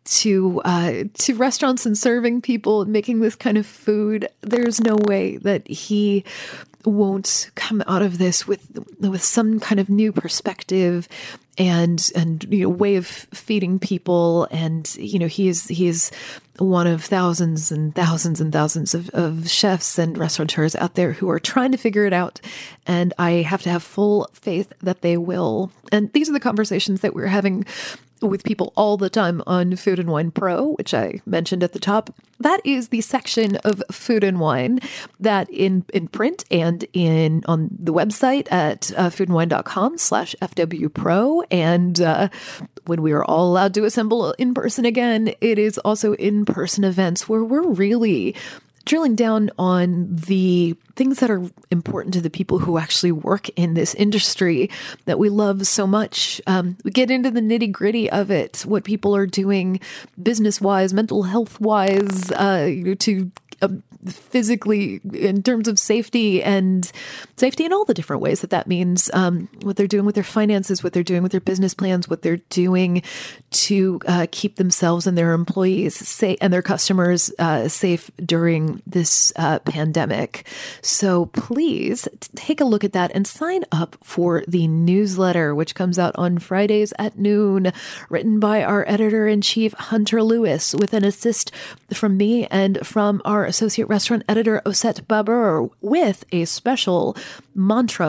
to uh, to restaurants and serving people and making this kind of food. There's no way that he won't come out of this with with some kind of new perspective and and you know way of feeding people. And you know he is he is one of thousands and thousands and thousands of, of chefs and restaurateurs out there who are trying to figure it out, and I have to have full faith that they will. And these are the conversations that we're having with people all the time on Food and Wine Pro, which I mentioned at the top. That is the section of Food and Wine that in, in print and in on the website at uh, foodandwine.com slash FW Pro. And uh, when we are all allowed to assemble in person again, it is also in-person events where we're really drilling down on the things that are important to the people who actually work in this industry that we love so much. Um, we get into the nitty gritty of it, what people are doing business wise, mental health wise, uh, you know, to uh, physically in terms of safety and safety in all the different ways that that means, um, what they're doing with their finances, what they're doing with their business plans, what they're doing to uh, keep themselves and their employees safe and their customers uh, safe during this uh, pandemic. So please take a look at that and sign up for the newsletter, which comes out on Fridays at noon, written by our editor-in-chief, Hunter Lewis, with an assist from me and from our associate restaurant editor, Osette Babur, with a special mantra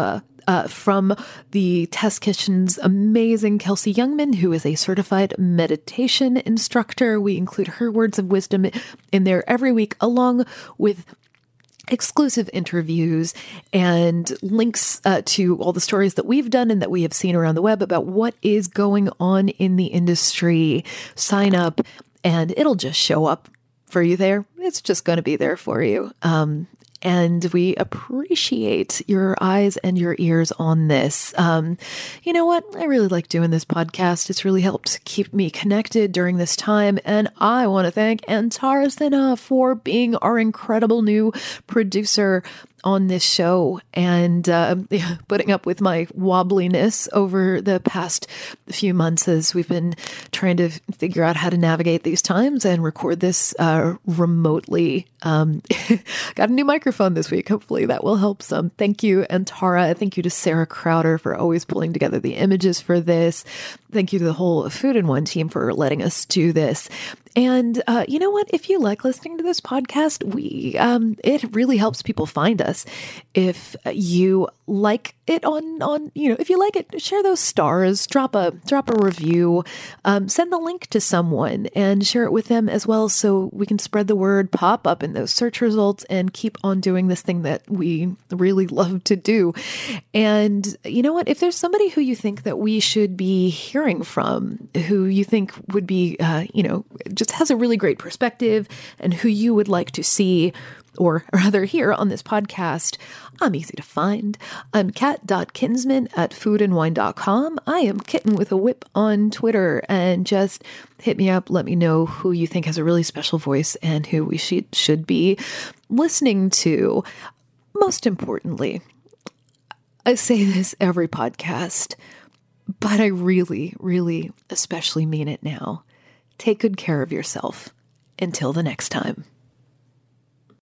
uh, from the Test Kitchen's amazing Kelsey Youngman, who is a certified meditation instructor. We include her words of wisdom in there every week, along with exclusive interviews and links uh, to all the stories that we've done and that we have seen around the web about what is going on in the industry. Sign up and it'll just show up for you there. It's just going to be there for you. Um, And we appreciate your eyes and your ears on this. Um, you know what? I really like doing this podcast. It's really helped keep me connected during this time. And I want to thank Antara Sinha for being our incredible new producer on this show and uh, putting up with my wobbliness over the past few months as we've been trying to figure out how to navigate these times and record this uh, remotely. Um, got a new microphone this week. Hopefully that will help some. Thank you, Antara. Thank you to Sarah Crowder for always pulling together the images for this. Thank you to the whole Food in One team for letting us do this. And uh, you know what? If you like listening to this podcast, we um, it really helps people find us. If you like it on on you know, if you like it, share those stars. Drop a drop a review. Um, send the link to someone and share it with them as well, so we can spread the word, pop up in those search results, and keep on doing this thing that we really love to do. And you know what? If there's somebody who you think that we should be hearing from, who you think would be, uh, you know, just has a really great perspective and who you would like to see or rather hear on this podcast, I'm easy to find. I'm kat dot kinsman at food and wine dot com. I am Kitten with a Whip on Twitter, and just hit me up. Let me know who you think has a really special voice and who we should, should be listening to. Most importantly, I say this every podcast, but I really, really especially mean it now. Take good care of yourself. Until the next time.